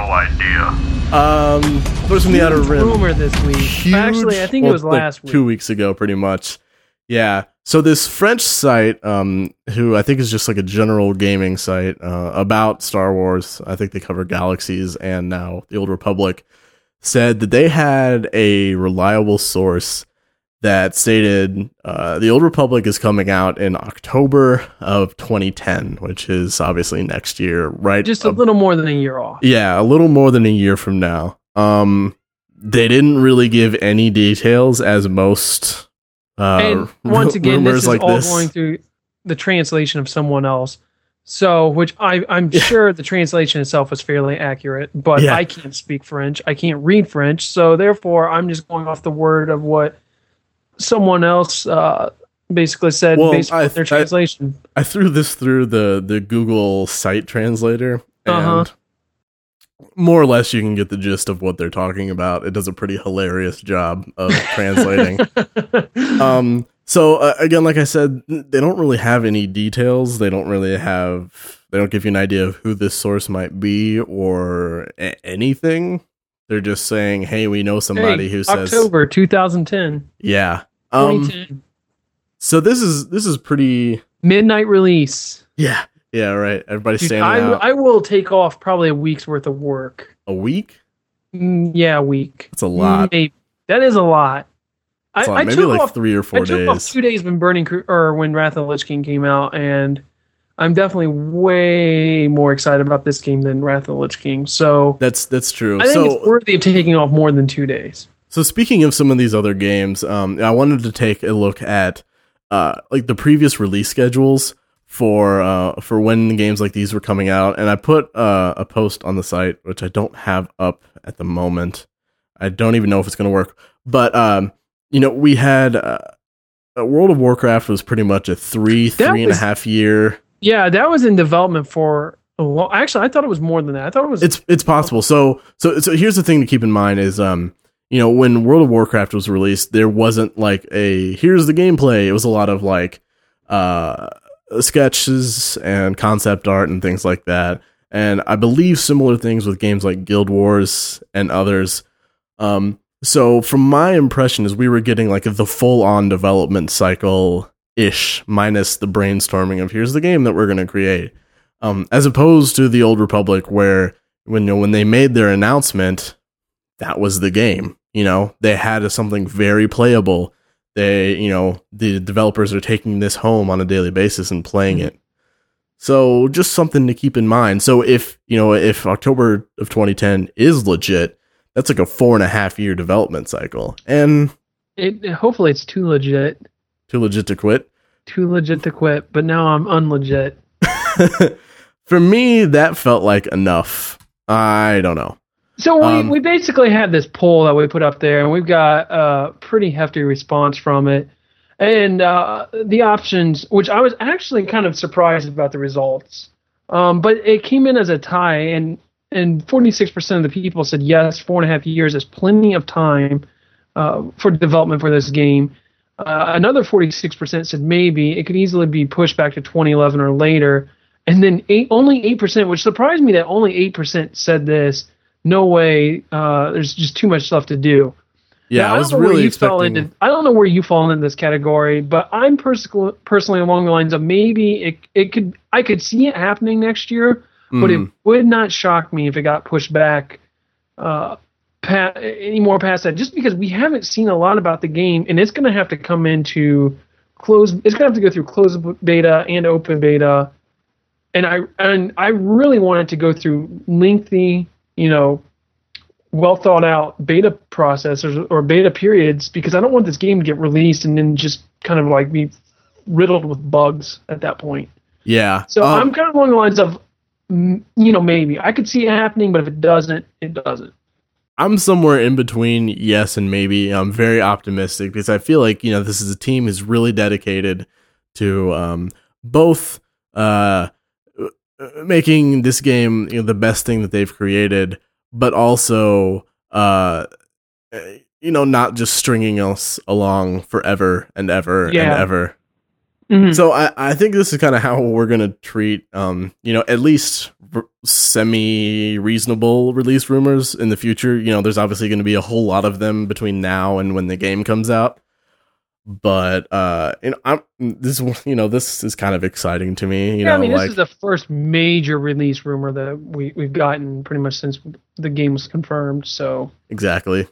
idea. Um, Those from the Outer Rim. Rumor this week. Huge, Actually, I think well, it was last like week. two weeks ago, pretty much. Yeah. So this French site, um, who I think is just like a general gaming site uh, about Star Wars, I think they cover Galaxies and now the Old Republic, said that they had a reliable source that stated uh, the Old Republic is coming out in October of twenty ten, which is obviously next year, right? Just a little more than a year off. Yeah, a little more than a year from now. Um, they didn't really give any details, as most uh, And once again, rumors this is like all this. going through the translation of someone else. So, which I, I'm sure the translation itself is fairly accurate, but Yeah. I can't speak French. I can't read French. So, therefore, I'm just going off the word of what someone else uh, basically said Well, based on I- their I- translation. I threw this through the, the Google site translator, and Uh-huh. more or less you can get the gist of what they're talking about. It does a pretty hilarious job of translating. um, so uh, again, like I said, they don't really have any details. They don't really have, they don't give you an idea of who this source might be or a- anything. They're just saying, hey, we know somebody Hey, who says, October twenty ten. yeah. Um, twenty ten. so this is, this is pretty, Midnight release. yeah. Yeah, right. Everybody's Dude, standing I, out. I will take off probably a week's worth of work. A week? Mm, yeah, a week. That's a lot. Maybe. That is a lot. That's a I, lot. I Maybe took like off, three or four I took days. off two days when Burning Cru- or when Wrath of the Lich King came out, and I'm definitely way more excited about this game than Wrath of the Lich King. So That's that's true. I think so it's worthy of taking off more than two days. so speaking of some of these other games, um, I wanted to take a look at uh like the previous release schedules for uh for when games like these were coming out, and I put uh, a post on the site which I don't have up at the moment. I don't even know if it's going to work, but um, you know, we had uh, World of Warcraft was pretty much a three That three and a was- half year. Yeah, that was in development for a long. Actually, I thought it was more than that. I thought it was. It's it's possible. So so so here's the thing to keep in mind is um you know, when World of Warcraft was released, there wasn't like a here's the gameplay. It was a lot of like uh sketches and concept art and things like that. And I believe similar things with games like Guild Wars and others. Um so from my impression is we were getting like the full on development cycle ish minus the brainstorming of here's the game that we're going to create. Um, as opposed to the Old Republic, where when you know, when they made their announcement, that was the game. You know, they had a, something very playable. They, you know, the developers are taking this home on a daily basis and playing Mm-hmm. it. So just something to keep in mind. So if you know, if October of twenty ten is legit, that's like a four and a half year development cycle, and it, hopefully, it's too legit, too legit to quit. too legit to quit. But now I'm unlegit. For me, that felt like enough. I don't know. So we, Um, we basically had this poll that we put up there, and we've got a pretty hefty response from it. And uh, the options, which I was actually kind of surprised about the results, um, but it came in as a tie, and and forty-six percent of the people said yes, four and a half years is plenty of time uh, for development for this game. Uh, another forty-six percent said maybe it could easily be pushed back to twenty eleven or later. And then eight, only eight percent, which surprised me that only eight percent said this. No way. Uh, there's just too much stuff to do. Yeah, Now, I don't was know where really you fell expecting. into- I don't know where you fall in this category, but I'm pers- personally along the lines of maybe it it could I could see it happening next year, but it Mm. would not shock me if it got pushed back uh, pa- any more past that. Just because we haven't seen a lot about the game, and it's going to have to come into close. It's going to have to go through closed beta and open beta. And I and I really wanted to go through lengthy, you know, well thought out beta processes or beta periods, because I don't want this game to get released and then just kind of like be riddled with bugs at that point. Yeah. So Um, I'm kind of along the lines of, mm, you know, maybe I could see it happening, but if it doesn't, it doesn't. I'm somewhere in between yes and maybe. I'm very optimistic because I feel like, you know, this is a team who's really dedicated to um, both uh, making this game, you know, the best thing that they've created, but also, uh, you know, not just stringing us along forever and ever Yeah. and ever. Mhm. So I, I think this is kind of how we're going to treat, um, you know, at least r- semi-reasonable release rumors in the future. You know, there's obviously going to be a whole lot of them between now and when the game comes out. But uh, you know, I'm this you know this is kind of exciting to me. You yeah, know, I mean, like, this is the first major release rumor that we we've gotten pretty much since the game was confirmed. So exactly,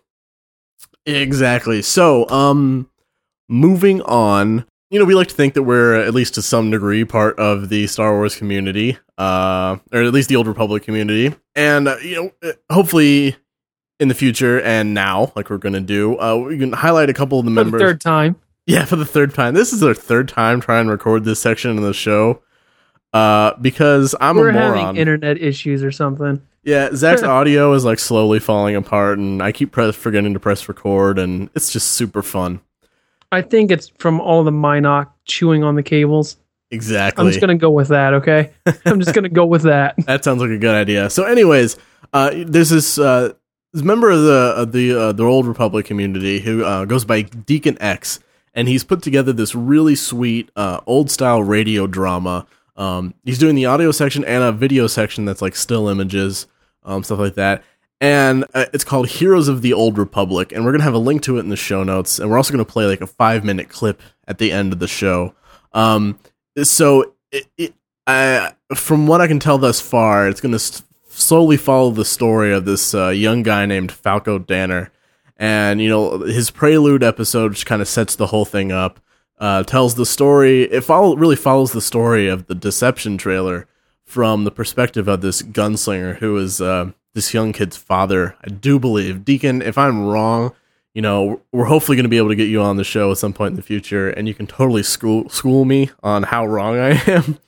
exactly. So, um, moving on. You know, we like to think that we're, at least to some degree, part of the Star Wars community, uh, or at least the Old Republic community. And, uh, you know, hopefully in the future and now, like we're going to do, uh, we can highlight a couple of the for members. the third time. Yeah, for the third time. This is our third time trying to record this section of the show, uh, because I'm We're a moron. having internet issues or something. Yeah, Zach's audio is like slowly falling apart, and I keep press- forgetting to press record, and it's just super fun. I think it's from all the Minoc chewing on the cables. Exactly. I'm just going to go with that, okay? I'm just going to go with that. That sounds like a good idea. So, anyways, uh, there's this, uh, this member of the of the uh, the Old Republic community who uh, goes by Deacon X, and he's put together this really sweet uh, old style radio drama. Um, he's doing the audio section and a video section that's like still images, um, stuff like that. And uh, it's called Heroes of the Old Republic, and we're going to have a link to it in the show notes, and we're also going to play like a five-minute clip at the end of the show. Um, so, it, it, I, from what I can tell thus far, it's going to st- slowly follow the story of this uh, young guy named Falco Danner, and, you know, his prelude episode just kind of sets the whole thing up, uh, tells the story, it follow, really follows the story of the Deception trailer from the perspective of this gunslinger who is... Uh, this young kid's father, I do believe. Deacon, if I'm wrong, you know, we're hopefully going to be able to get you on the show at some point in the future, and you can totally school school me on how wrong I am.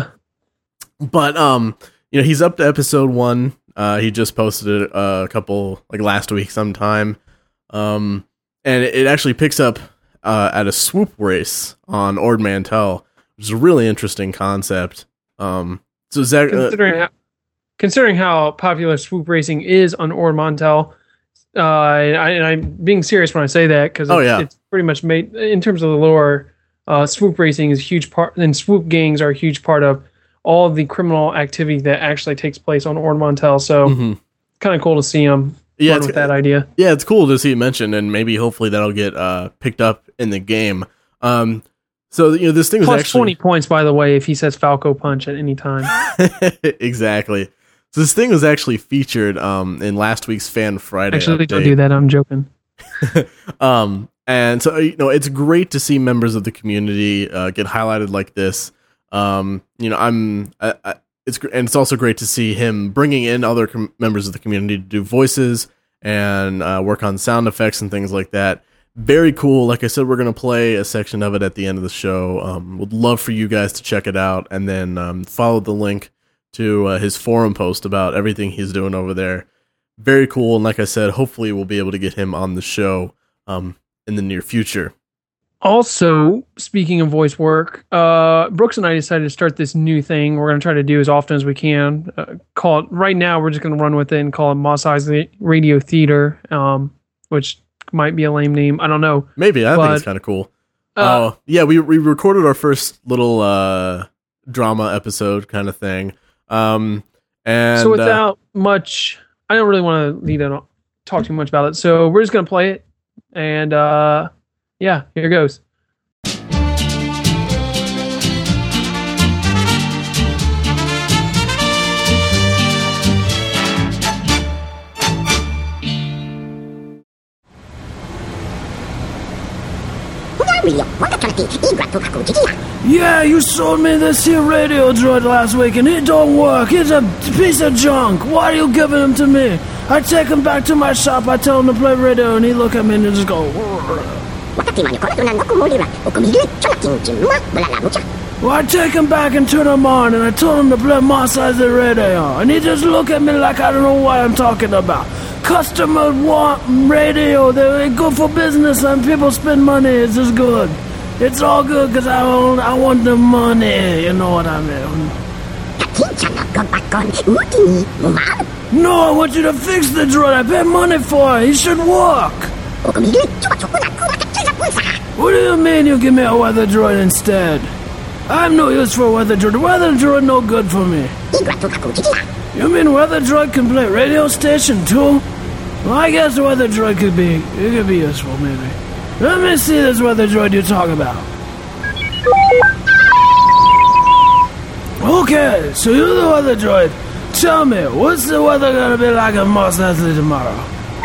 But, um, you know, he's up to episode one. Uh, he just posted it uh, a couple, like last week sometime. Um, and it actually picks up uh, at a swoop race on Ord Mantell, which is a really interesting concept. Um, so Zach... Considering Uh, how- Considering how popular swoop racing is on Ord Mantell, uh, I, and I'm being serious when I say that because Oh, it's, yeah. it's pretty much made in terms of the lore. Uh, swoop racing is a huge part, and swoop gangs are a huge part of all of the criminal activity that actually takes place on Ord Mantell. So, mhm. kind of cool to see them Yeah, run it's- with that idea. Yeah, it's cool to see it mentioned, and maybe hopefully that'll get uh, picked up in the game. Um, so you know, this thing is Plus actually twenty points, by the way, if he says Falco Punch at any time. exactly. So this thing was actually featured um, in last week's Fan Friday. Actually, update. don't do that. I'm joking. um, and so you know, it's great to see members of the community uh, get highlighted like this. Um, you know, I'm. I, I, it's gr- and it's also great to see him bringing in other com- members of the community to do voices and uh, work on sound effects and things like that. Very cool. Like I said, we're going to play a section of it at the end of the show. Um, would love for you guys to check it out and then um, follow the link to uh, his forum post about everything he's doing over there. Very cool. And like I said, hopefully we'll be able to get him on the show um, in the near future. Also, speaking of voice work, uh, Brooks and I decided to start this new thing we're going to try to do as often as we can. Uh, call it, right now, we're just going to run with it and call it Moss Eyes Radio Theater, um, which might be a lame name. I don't know. Maybe. I But, think it's kind of cool. Uh, Oh, yeah, we we recorded our first little uh, drama episode kind of thing. Um, and so uh, without much, I don't really want to lead it on, talk too much about it. So we're just going to play it. And uh, yeah, here goes. Yeah, you sold me this here radio droid last week and it don't work. It's a piece of junk. Why are you giving him to me? I take him back to my shop, I tell him to play radio, and he look at me and just go... Well, I take him back and turn him on, and I told him to play Moss Eyes the radio, and he just look at me like I don't know what I'm talking about. Customers want radio, they're good for business, and people spend money, it's just good. It's all good because I, want- I want the money, you know what I mean. No, I want you to fix the droid, I pay money for it, he should work. What do you mean you give me a weather droid instead? I'm no use for weather droid. Weather droid no good for me. You mean weather droid can play radio station too? Well, I guess the weather droid could be, it could be useful maybe. Let me see this weather droid you talk about. Okay, so you're the weather droid. Tell me, what's the weather gonna be like in Mos Eisley tomorrow?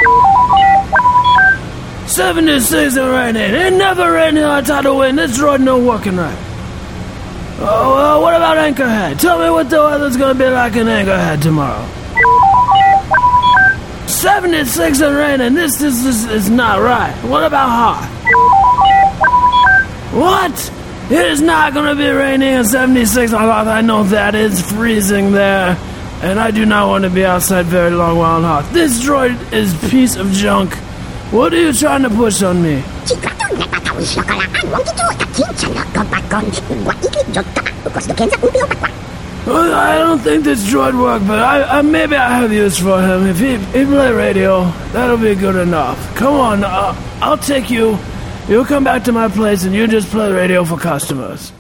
seventy-six and raining. It never raining on Tatooine. This droid no working right. Oh, well, what about Anchorhead? Tell me what the weather's gonna be like in Anchorhead tomorrow. seventy-six and raining. This, this, this is not right. What about hot? What? It is not gonna be raining at seventy-six on Hoth. I know that. It's freezing there. And I do not want to be outside very long while on Hoth. This droid is a piece of junk. What are you trying to push on me? Well, I don't think this droid worked, but I, I maybe I have use for him. If he, he play radio, that'll be good enough. Come on, uh, I'll take you. You'll come back to my place and you just play radio for customers.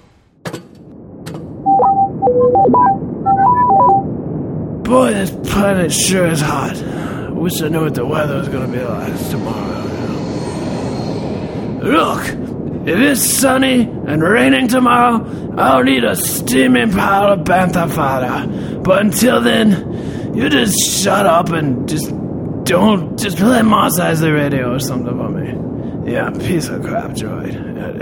Boy, this planet sure is hot. I wish I knew what the weather was going to be like tomorrow. Look, if it's sunny and raining tomorrow, I'll need a steaming pile of bantha fodder. But until then, you just shut up and just don't, just play Mos Eisley radio or something for me. Yeah, piece of crap, droid.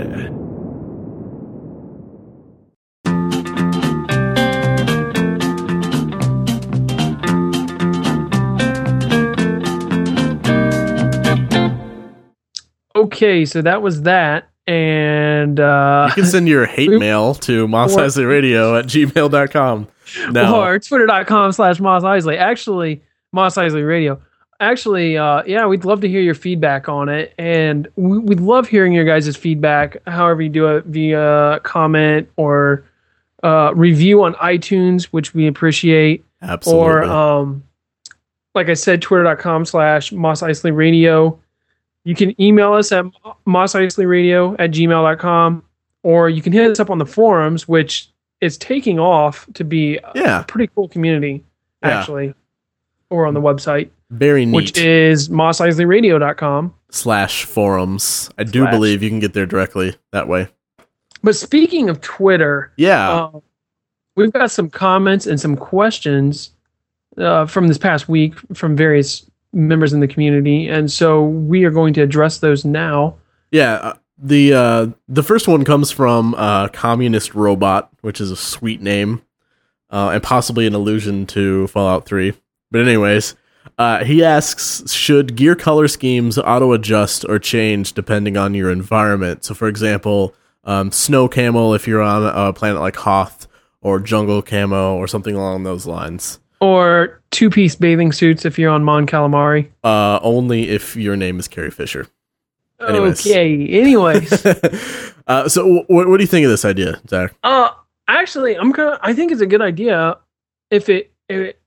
Okay, so that was that, and uh, you can send your hate mail to Mos Eisley Radio at gmail dot com. No. Or twitter.com slash Mos Eisley. Actually, Mos Eisley Radio. Actually, uh, yeah, we'd love to hear your feedback on it, and we, we'd love hearing your guys' feedback, however you do it, via comment or uh, review on iTunes, which we appreciate. Absolutely. Or, um, like I said, twitter.com slash Mos Eisley Radio. You can email us at moseisleyradio at gmail dot com, or you can hit us up on the forums, which is taking off to be yeah. a pretty cool community, actually, yeah. or on the website. Very neat. Which is moseisleyradio dot com. Slash forums. I do Slash. believe you can get there directly that way. But speaking of Twitter, yeah, uh, we've got some comments and some questions uh, from this past week from various members in the community, and so we are going to address those now. Yeah, uh, the uh, the first one comes from uh, Communist Robot, which is a sweet name, uh, and possibly an allusion to Fallout three. But anyways, uh, he asks, should gear color schemes auto-adjust or change depending on your environment? So, for example, um, snow camo if you're on a planet like Hoth, or jungle camo, or something along those lines. Or two-piece bathing suits if you're on Mon Calamari. Uh, only if your name is Carrie Fisher. Anyways. Okay, anyways. uh, so w- what do you think of this idea, Zach? Uh, actually, I'm gonna, I think it's a good idea if it, if it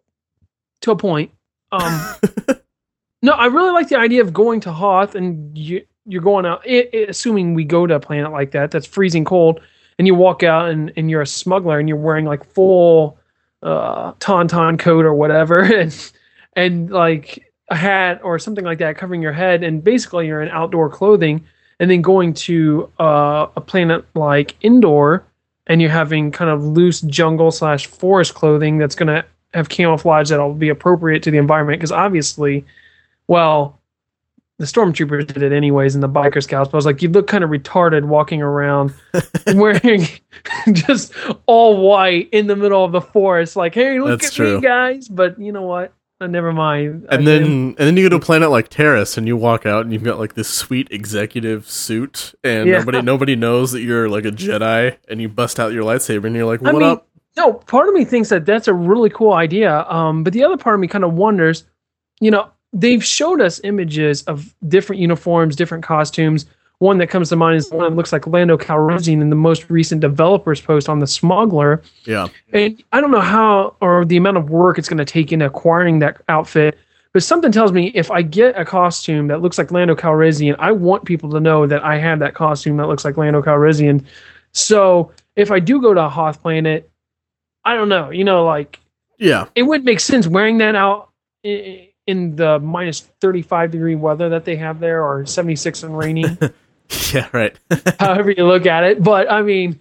to a point. Um, no, I really like the idea of going to Hoth and you, you're going out, it, it, assuming we go to a planet like that, that's freezing cold, and you walk out and, and you're a smuggler and you're wearing like full uh tauntaun coat or whatever, and and like a hat or something like that covering your head, and basically you're in outdoor clothing, and then going to uh, a planet like Endor, and you're having kind of loose jungle slash forest clothing that's going to have camouflage that'll be appropriate to the environment, because obviously, well, the stormtroopers did it anyways, and the biker scouts. But I was like, you look kind of retarded walking around wearing just all white in the middle of the forest. Like, hey, look That's at true. me, guys. But you know what? Uh, never mind. And I then, did. and then you go to a planet like Terrace, and you walk out, and you've got like this sweet executive suit, and Yeah. nobody, nobody knows that you're like a Jedi, and you bust out your lightsaber, and you're like, "What I mean, up?" No, part of me thinks that that's a really cool idea. Um, but the other part of me kind of wonders, you know, they've showed us images of different uniforms, different costumes. One that comes to mind is the one that looks like Lando Calrissian in the most recent developers post on the Smuggler. Yeah. And I don't know how or the amount of work it's going to take in acquiring that outfit, but something tells me if I get a costume that looks like Lando Calrissian, I want people to know that I have that costume that looks like Lando Calrissian, So if I do go to a Hoth planet, I don't know, you know, like Yeah. it wouldn't make sense wearing that out in, in the minus thirty-five degree weather that they have there, or seventy-six and rainy, Yeah, right. however you look at it. But I mean,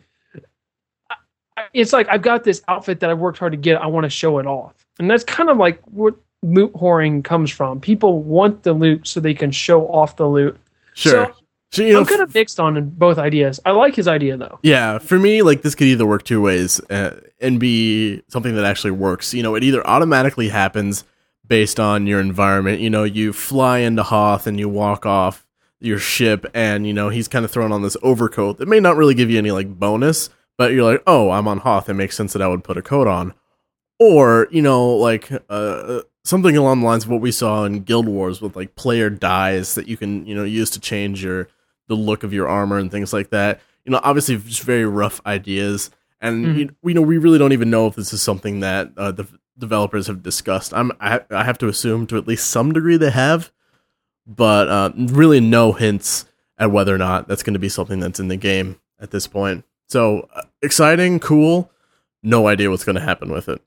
I- it's like I've got this outfit that I've worked hard to get. I want to show it off. And that's kind of like what loot whoring comes from. People want the loot so they can show off the loot. Sure. So, So, you know, I'm kind of mixed on both ideas. I like his idea though. Yeah, for me, like this could either work two ways uh, and be something that actually works. You know, it either automatically happens based on your environment. You know, you fly into Hoth and you walk off your ship, and you know he's kind of thrown on this overcoat that may not really give you any like bonus, but you're like, oh, I'm on Hoth. It makes sense that I would put a coat on. Or you know, like uh, something along the lines of what we saw in Guild Wars with like player dyes that you can you know use to change your the look of your armor and things like that. You know, obviously just very rough ideas. And mm-hmm. you, you know, we really don't even know if this is something that uh, the developers have discussed. I'm, I, I have to assume to at least some degree they have, but uh, really no hints at whether or not that's going to be something that's in the game at this point. So uh, exciting, cool. No idea what's going to happen with it.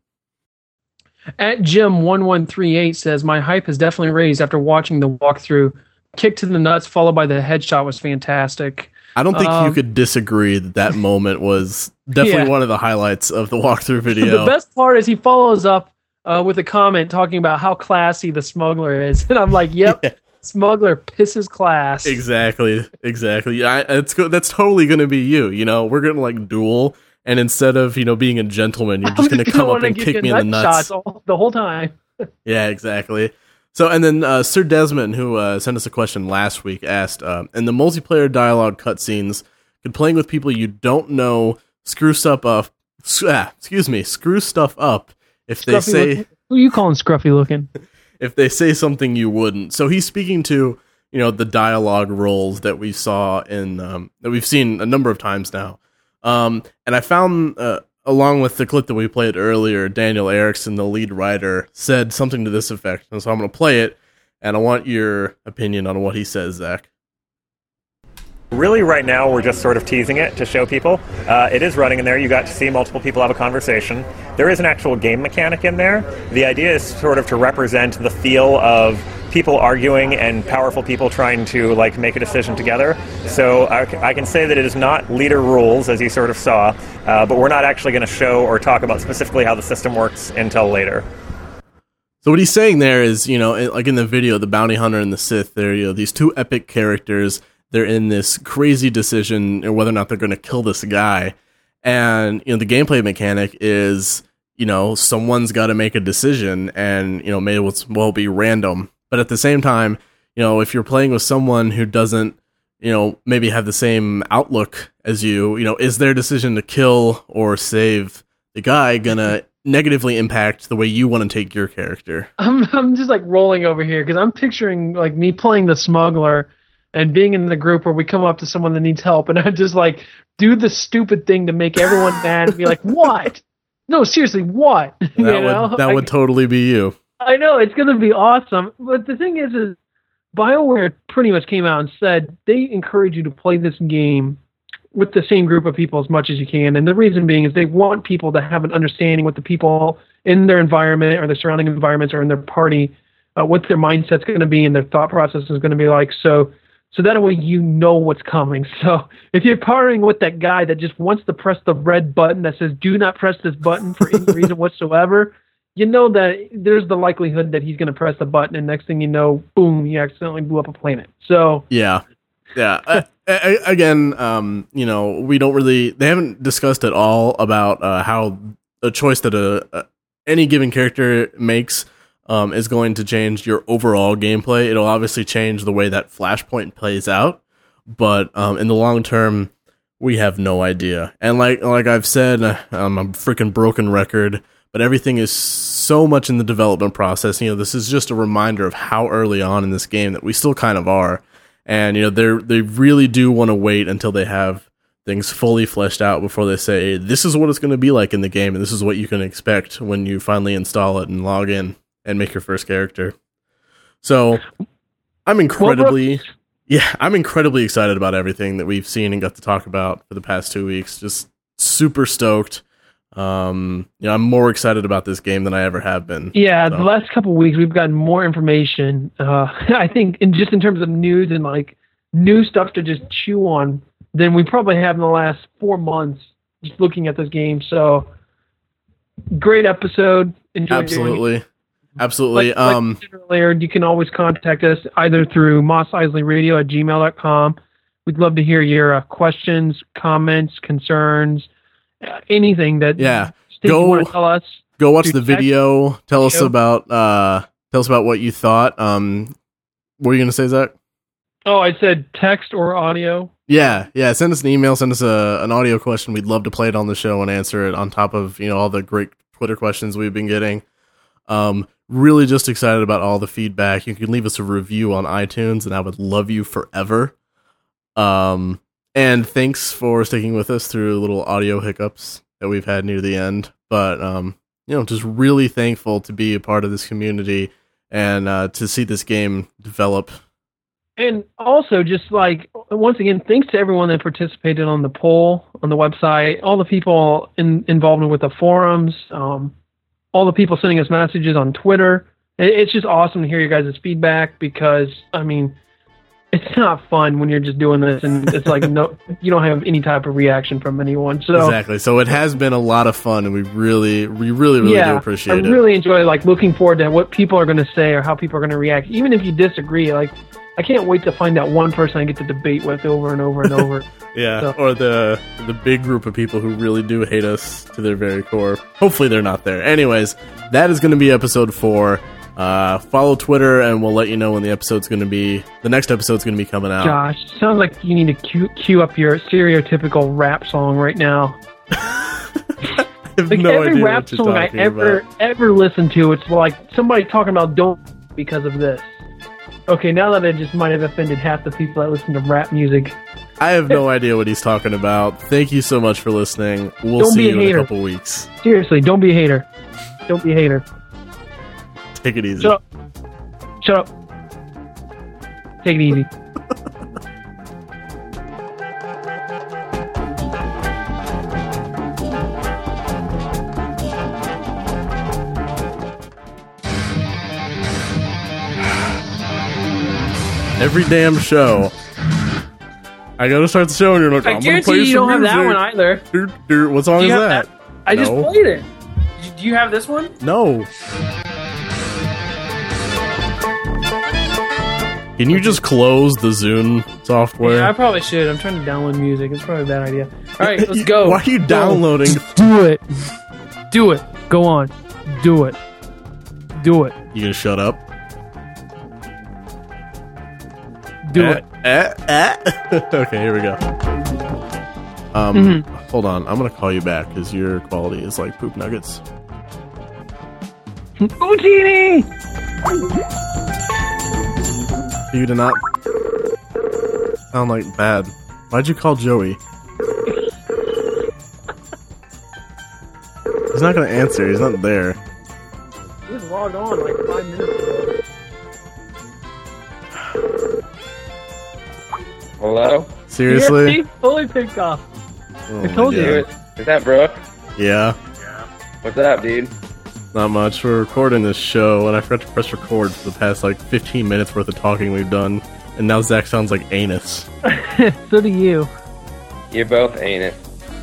At Jim one one three eight says, my hype has definitely raised after watching the walkthrough. Kick to the nuts followed by the headshot was fantastic. I don't think um, you could disagree that that moment was definitely yeah. one of the highlights of the walkthrough video. The best part is he follows up uh, with a comment talking about how classy the smuggler is. And I'm like, yep, yeah. Smuggler pisses class. Exactly, exactly. Yeah, it's go- that's totally going to be you. You know, we're going to like duel, and instead of, you know, being a gentleman, you're just going to come up and kick me in the nuts. All, the whole time. Yeah, exactly. So, and then uh, Sir Desmond, who uh, sent us a question last week, asked, uh, in the multiplayer dialogue cutscenes, could playing with people you don't know screw stuff up, ah, excuse me, screw stuff up if Scruffy they say... Looking? Who are you calling scruffy looking? If they say something you wouldn't. So he's speaking to, you know, the dialogue roles that we saw in, um, that we've seen a number of times now. Um, and I found... Uh, along with the clip that we played earlier, Daniel Erickson, the lead writer, said something to this effect. And so I'm going to play it, and I want your opinion on what he says, Zach. Really, right now, we're just sort of teasing it to show people. Uh, it is running in there. You got to see multiple people have a conversation. There is an actual game mechanic in there. The idea is sort of to represent the feel of people arguing and powerful people trying to like make a decision together. So I, I can say that it is not leader rules, as you sort of saw, uh, but we're not actually going to show or talk about specifically how the system works until later. So what he's saying there is, you know, like in the video, the bounty hunter and the Sith, they're, you know, these two epic characters. They're in this crazy decision whether or not they're going to kill this guy. And, you know, the gameplay mechanic is, you know, someone's got to make a decision, and, you know, may as well be random. But at the same time, you know, if you're playing with someone who doesn't, you know, maybe have the same outlook as you, you know, is their decision to kill or save the guy going to negatively impact the way you want to take your character? I'm I'm just like rolling over here because I'm picturing like me playing the smuggler and being in the group where we come up to someone that needs help, and I just like do the stupid thing to make everyone mad and be like, what? No, seriously, what? That, you would, know? that I, would totally be you. I know, it's going to be awesome. But the thing is, is BioWare pretty much came out and said they encourage you to play this game with the same group of people as much as you can. And the reason being is they want people to have an understanding what the people in their environment or their surrounding environments or in their party, uh, what their mindset's going to be and their thought process is going to be like. So so that way you know what's coming. So if you're partnering with that guy that just wants to press the red button that says do not press this button for any reason whatsoever, you know that there's the likelihood that he's going to press the button, and next thing you know, boom, he accidentally blew up a planet. So yeah, yeah. I, I, again, um, you know, we don't really. They haven't discussed at all about uh, how a choice that a, a any given character makes um, is going to change your overall gameplay. It'll obviously change the way that Flashpoint plays out, but um, in the long term, we have no idea. And like like I've said, I'm a freaking broken record. But everything is so much in the development process. You know, this is just a reminder of how early on in this game that we still kind of are. And, you know, they they really do want to wait until they have things fully fleshed out before they say, this is what it's going to be like in the game, and this is what you can expect when you finally install it and log in and make your first character. So, I'm incredibly... yeah, I'm incredibly excited about everything that we've seen and got to talk about for the past two weeks. Just super stoked. Um, you know, I'm more excited about this game than I ever have been. Yeah, so. The last couple of weeks we've gotten more information. Uh, I think, in just in terms of news and like new stuff to just chew on, than we probably have in the last four months. Just looking at this game, so great episode. Enjoy Absolutely, absolutely. Like, like um, I said earlier, you can always contact us either through moss isley radio at gmail dot com. We'd love to hear your uh, questions, comments, concerns. Uh, anything that yeah you go want to tell us, go watch the text, video, tell us show. about uh tell us about what you thought. Um what are you gonna say, Zach? Oh, I said text or audio. Yeah yeah send us an email, send us a, an audio question. We'd love to play it on the show and answer it on top of, you know, all the great Twitter questions we've been getting. Um really just excited about all the feedback. You can leave us a review on iTunes and I would love you forever. Um And thanks for sticking with us through little audio hiccups that we've had near the end. But, um, you know, just really thankful to be a part of this community and uh, to see this game develop. And also, just like, once again, thanks to everyone that participated on the poll on the website, all the people in, involved with the forums, um, all the people sending us messages on Twitter. It, it's just awesome to hear your guys' feedback because, I mean, it's not fun when you're just doing this and it's like no, you don't have any type of reaction from anyone. So Exactly. So it has been a lot of fun and we really, we really, really yeah, do appreciate I it. I really enjoy like looking forward to what people are going to say or how people are going to react. Even if you disagree, like I can't wait to find that one person I get to debate with over and over and over. Yeah, so. Or the the big group of people who really do hate us to their very core. Hopefully they're not there. Anyways, that is going to be episode four. Uh, follow Twitter and we'll let you know when the episode's going to be, the next episode's going to be coming out. Gosh, sounds like you need to cue, cue up your stereotypical rap song right now. I have Like no every idea rap what you're song I talking ever, about. ever listened to, it's like somebody talking about don't because of this. Okay, now that I just might have offended half the people that listen to rap music. I have no idea what he's talking about. Thank you so much for listening. We'll Don't see be a you in hater. a couple weeks. Seriously, don't be a hater. Don't be a hater. Take it easy. Shut up. Shut up. Take it easy. Every damn show. I gotta start the show and you're like, I I'm gonna guarantee play you some don't have that music. one either. Dur, dur. What song Do is you have that? that? I just No. played it. Do you have this one? No. Can you just close the Zune software? Yeah, I probably should. I'm trying to download music. It's probably a bad idea. All right, let's go. Why are you Go. downloading? Do it. Do it. Go on. Do it. Do it. You gonna shut up? Do Eh, it. eh, eh. Okay, here we go. Um, Mm-hmm. hold on. I'm gonna call you back because your quality is like poop nuggets. Utini! You did not sound like bad. Why'd you call Joey? He's not gonna answer. He's not there. He was logged on like five minutes ago. Hello? Seriously? Yeah, he fully picked off. Oh I my told you. God. Is that Brooke? Yeah, What's up, dude? not much. We're recording this show, and I forgot to press record for the past like fifteen minutes worth of talking we've done, and now Zach sounds like anus. So do you. You're both ain't it.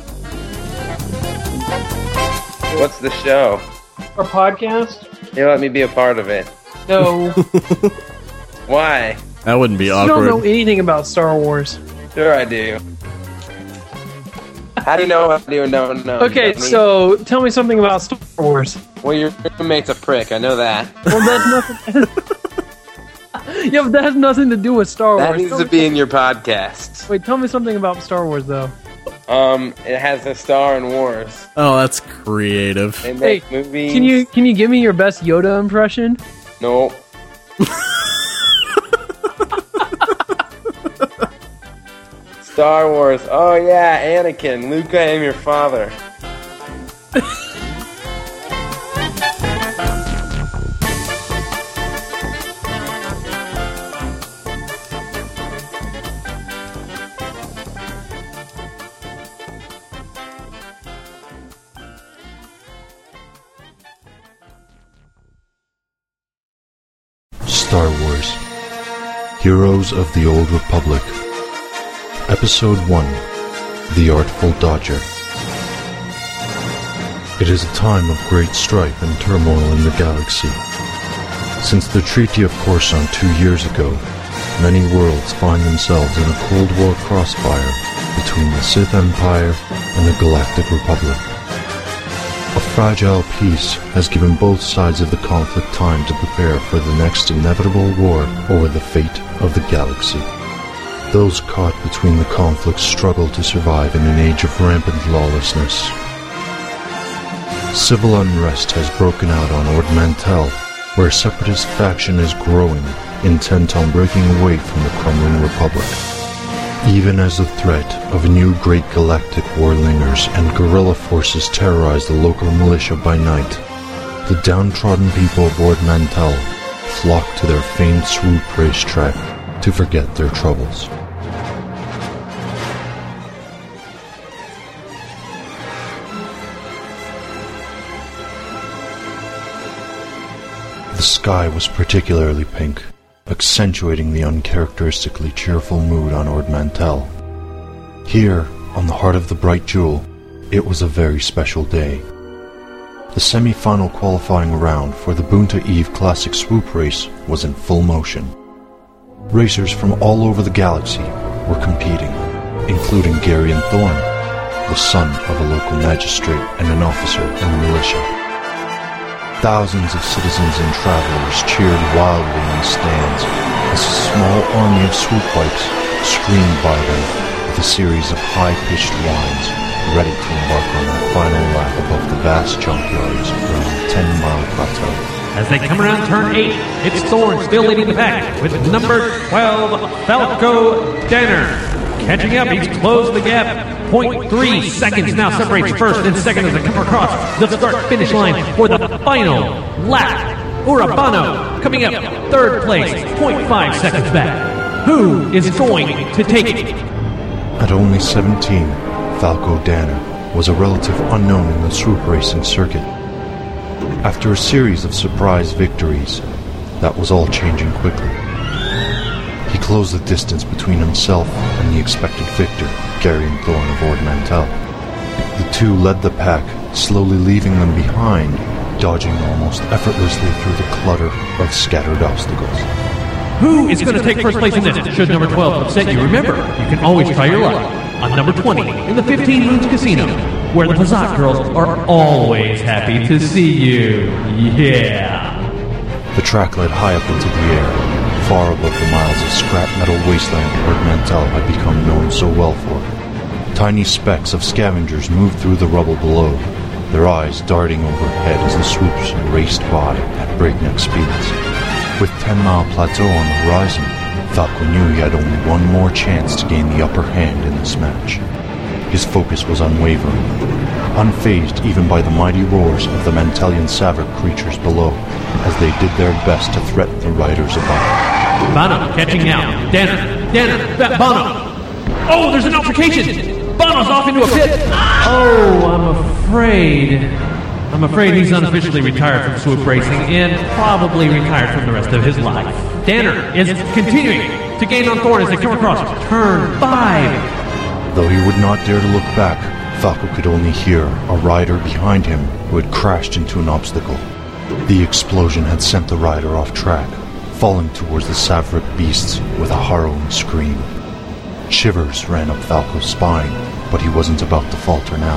What's the show? Our podcast? You let me be a part of it. No. Why? That wouldn't be You don't know awkward. anything about Star Wars. Sure I do. How do you know? How do you know? No. Okay, You know me? so tell me something about Star Wars. Well, your roommate's a prick. I know that. Well, that's nothing. Yeah, but that has nothing to do with Star Wars. That needs Tell to me- be in your podcast. Wait, tell me something about Star Wars, though. Um, it has a star in Wars. Oh, that's creative. They make Hey, movies. Can you can you give me your best Yoda impression? Nope. Star Wars. Oh yeah, Anakin. Luke, I am your father. Star Wars Heroes of the Old Republic Episode one The Artful Dodger. It is a time of great strife and turmoil in the galaxy. Since the Treaty of Coruscant two years ago, many worlds find themselves in a Cold War crossfire between the Sith Empire and the Galactic Republic. A fragile peace has given both sides of the conflict time to prepare for the next inevitable war over the fate of the galaxy. Those caught between the conflicts struggle to survive in an age of rampant lawlessness. Civil unrest has broken out on Ord Mantell, where a separatist faction is growing, intent on breaking away from the crumbling Republic. Even as the threat of a new great galactic war lingers and guerrilla forces terrorize the local militia by night, the downtrodden people of Ord Mantell flock to their famed swoop racetrack to forget their troubles. The sky was particularly pink, accentuating the uncharacteristically cheerful mood on Ord Mantell. Here, on the heart of the bright jewel, it was a very special day. The semi-final qualifying round for the Boonta Eve Classic Swoop Race was in full motion. Racers from all over the galaxy were competing, including Garion Thorn, the son of a local magistrate and an officer in the militia. Thousands of citizens and travelers cheered wildly in the stands as a small army of swoop bikes screamed by them with a series of high-pitched whines, ready to embark on their final lap above the vast junkyards around the Ten Mile Plateau. As they come around turn eight, it's Thorn still leading the pack with number twelve, Falco Danner. Catching up, he's closed the gap. point three seconds now separates first and second as they come across the start-finish line for the final lap. Urabano coming up third place, zero point five seconds back. Who is going to take it? At only seventeen, Falco Danner was a relative unknown in the swoop racing circuit. After a series of surprise victories, that was all changing quickly. He closed the distance between himself and the expected victor, Garion Thorn of Ord Mantell. The two led the pack, slowly leaving them behind, dodging almost effortlessly through the clutter of scattered obstacles. Who is going to take first place in this? Should number twelve upset you, remember, you can always try your luck on number twenty in the fifteen Moons Casino, where the Pazat girls are always happy to see you. Yeah! The track led high up into the air, far above the miles of scrap metal wasteland Ord Mantell had become known so well for. Tiny specks of scavengers moved through the rubble below, their eyes darting overhead as the swoops raced by at breakneck speeds. With Ten Mile Plateau on the horizon, Falco knew he had only one more chance to gain the upper hand in this match. His focus was unwavering, unfazed even by the mighty roars of the Mantellian Savrak creatures below, as they did their best to threaten the riders above. Bono catching now. Danner, Danner, that Bono. Oh, there's an altercation. Bono's off into a pit. Oh, I'm afraid. I'm afraid he's unofficially retired from swoop racing and probably retired from the rest of his life. Danner is continuing to gain on Thorn as they come across turn five. Though he would not dare to look back, Falco could only hear a rider behind him who had crashed into an obstacle. The explosion had sent the rider off track, falling towards the Savrak beasts with a harrowing scream. Shivers ran up Falco's spine, but he wasn't about to falter now.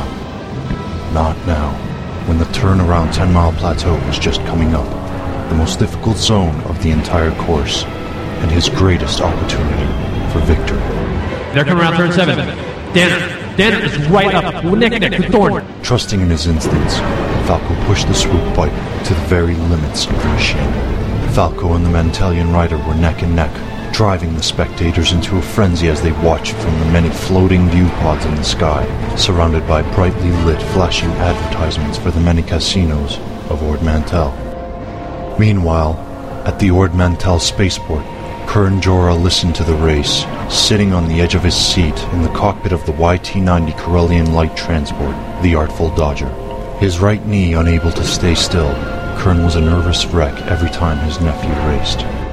Not now, when the turn around Ten Mile Plateau was just coming up, the most difficult zone of the entire course, and his greatest opportunity for victory. They're coming around turn seven. Danner, Danner is right up, neck and neck with Thorn. Trusting in his instincts, Falco pushed the swoop bike to the very limits of the machine. Falco and the Mantellian rider were neck and neck, driving the spectators into a frenzy as they watched from the many floating view pods in the sky, surrounded by brightly lit flashing advertisements for the many casinos of Ord Mantell. Meanwhile, at the Ord Mantell spaceport, Kern Jorah listened to the race, sitting on the edge of his seat in the cockpit of the Y T ninety Corellian light transport, the Artful Dodger. His right knee unable to stay still, Kern was a nervous wreck every time his nephew raced.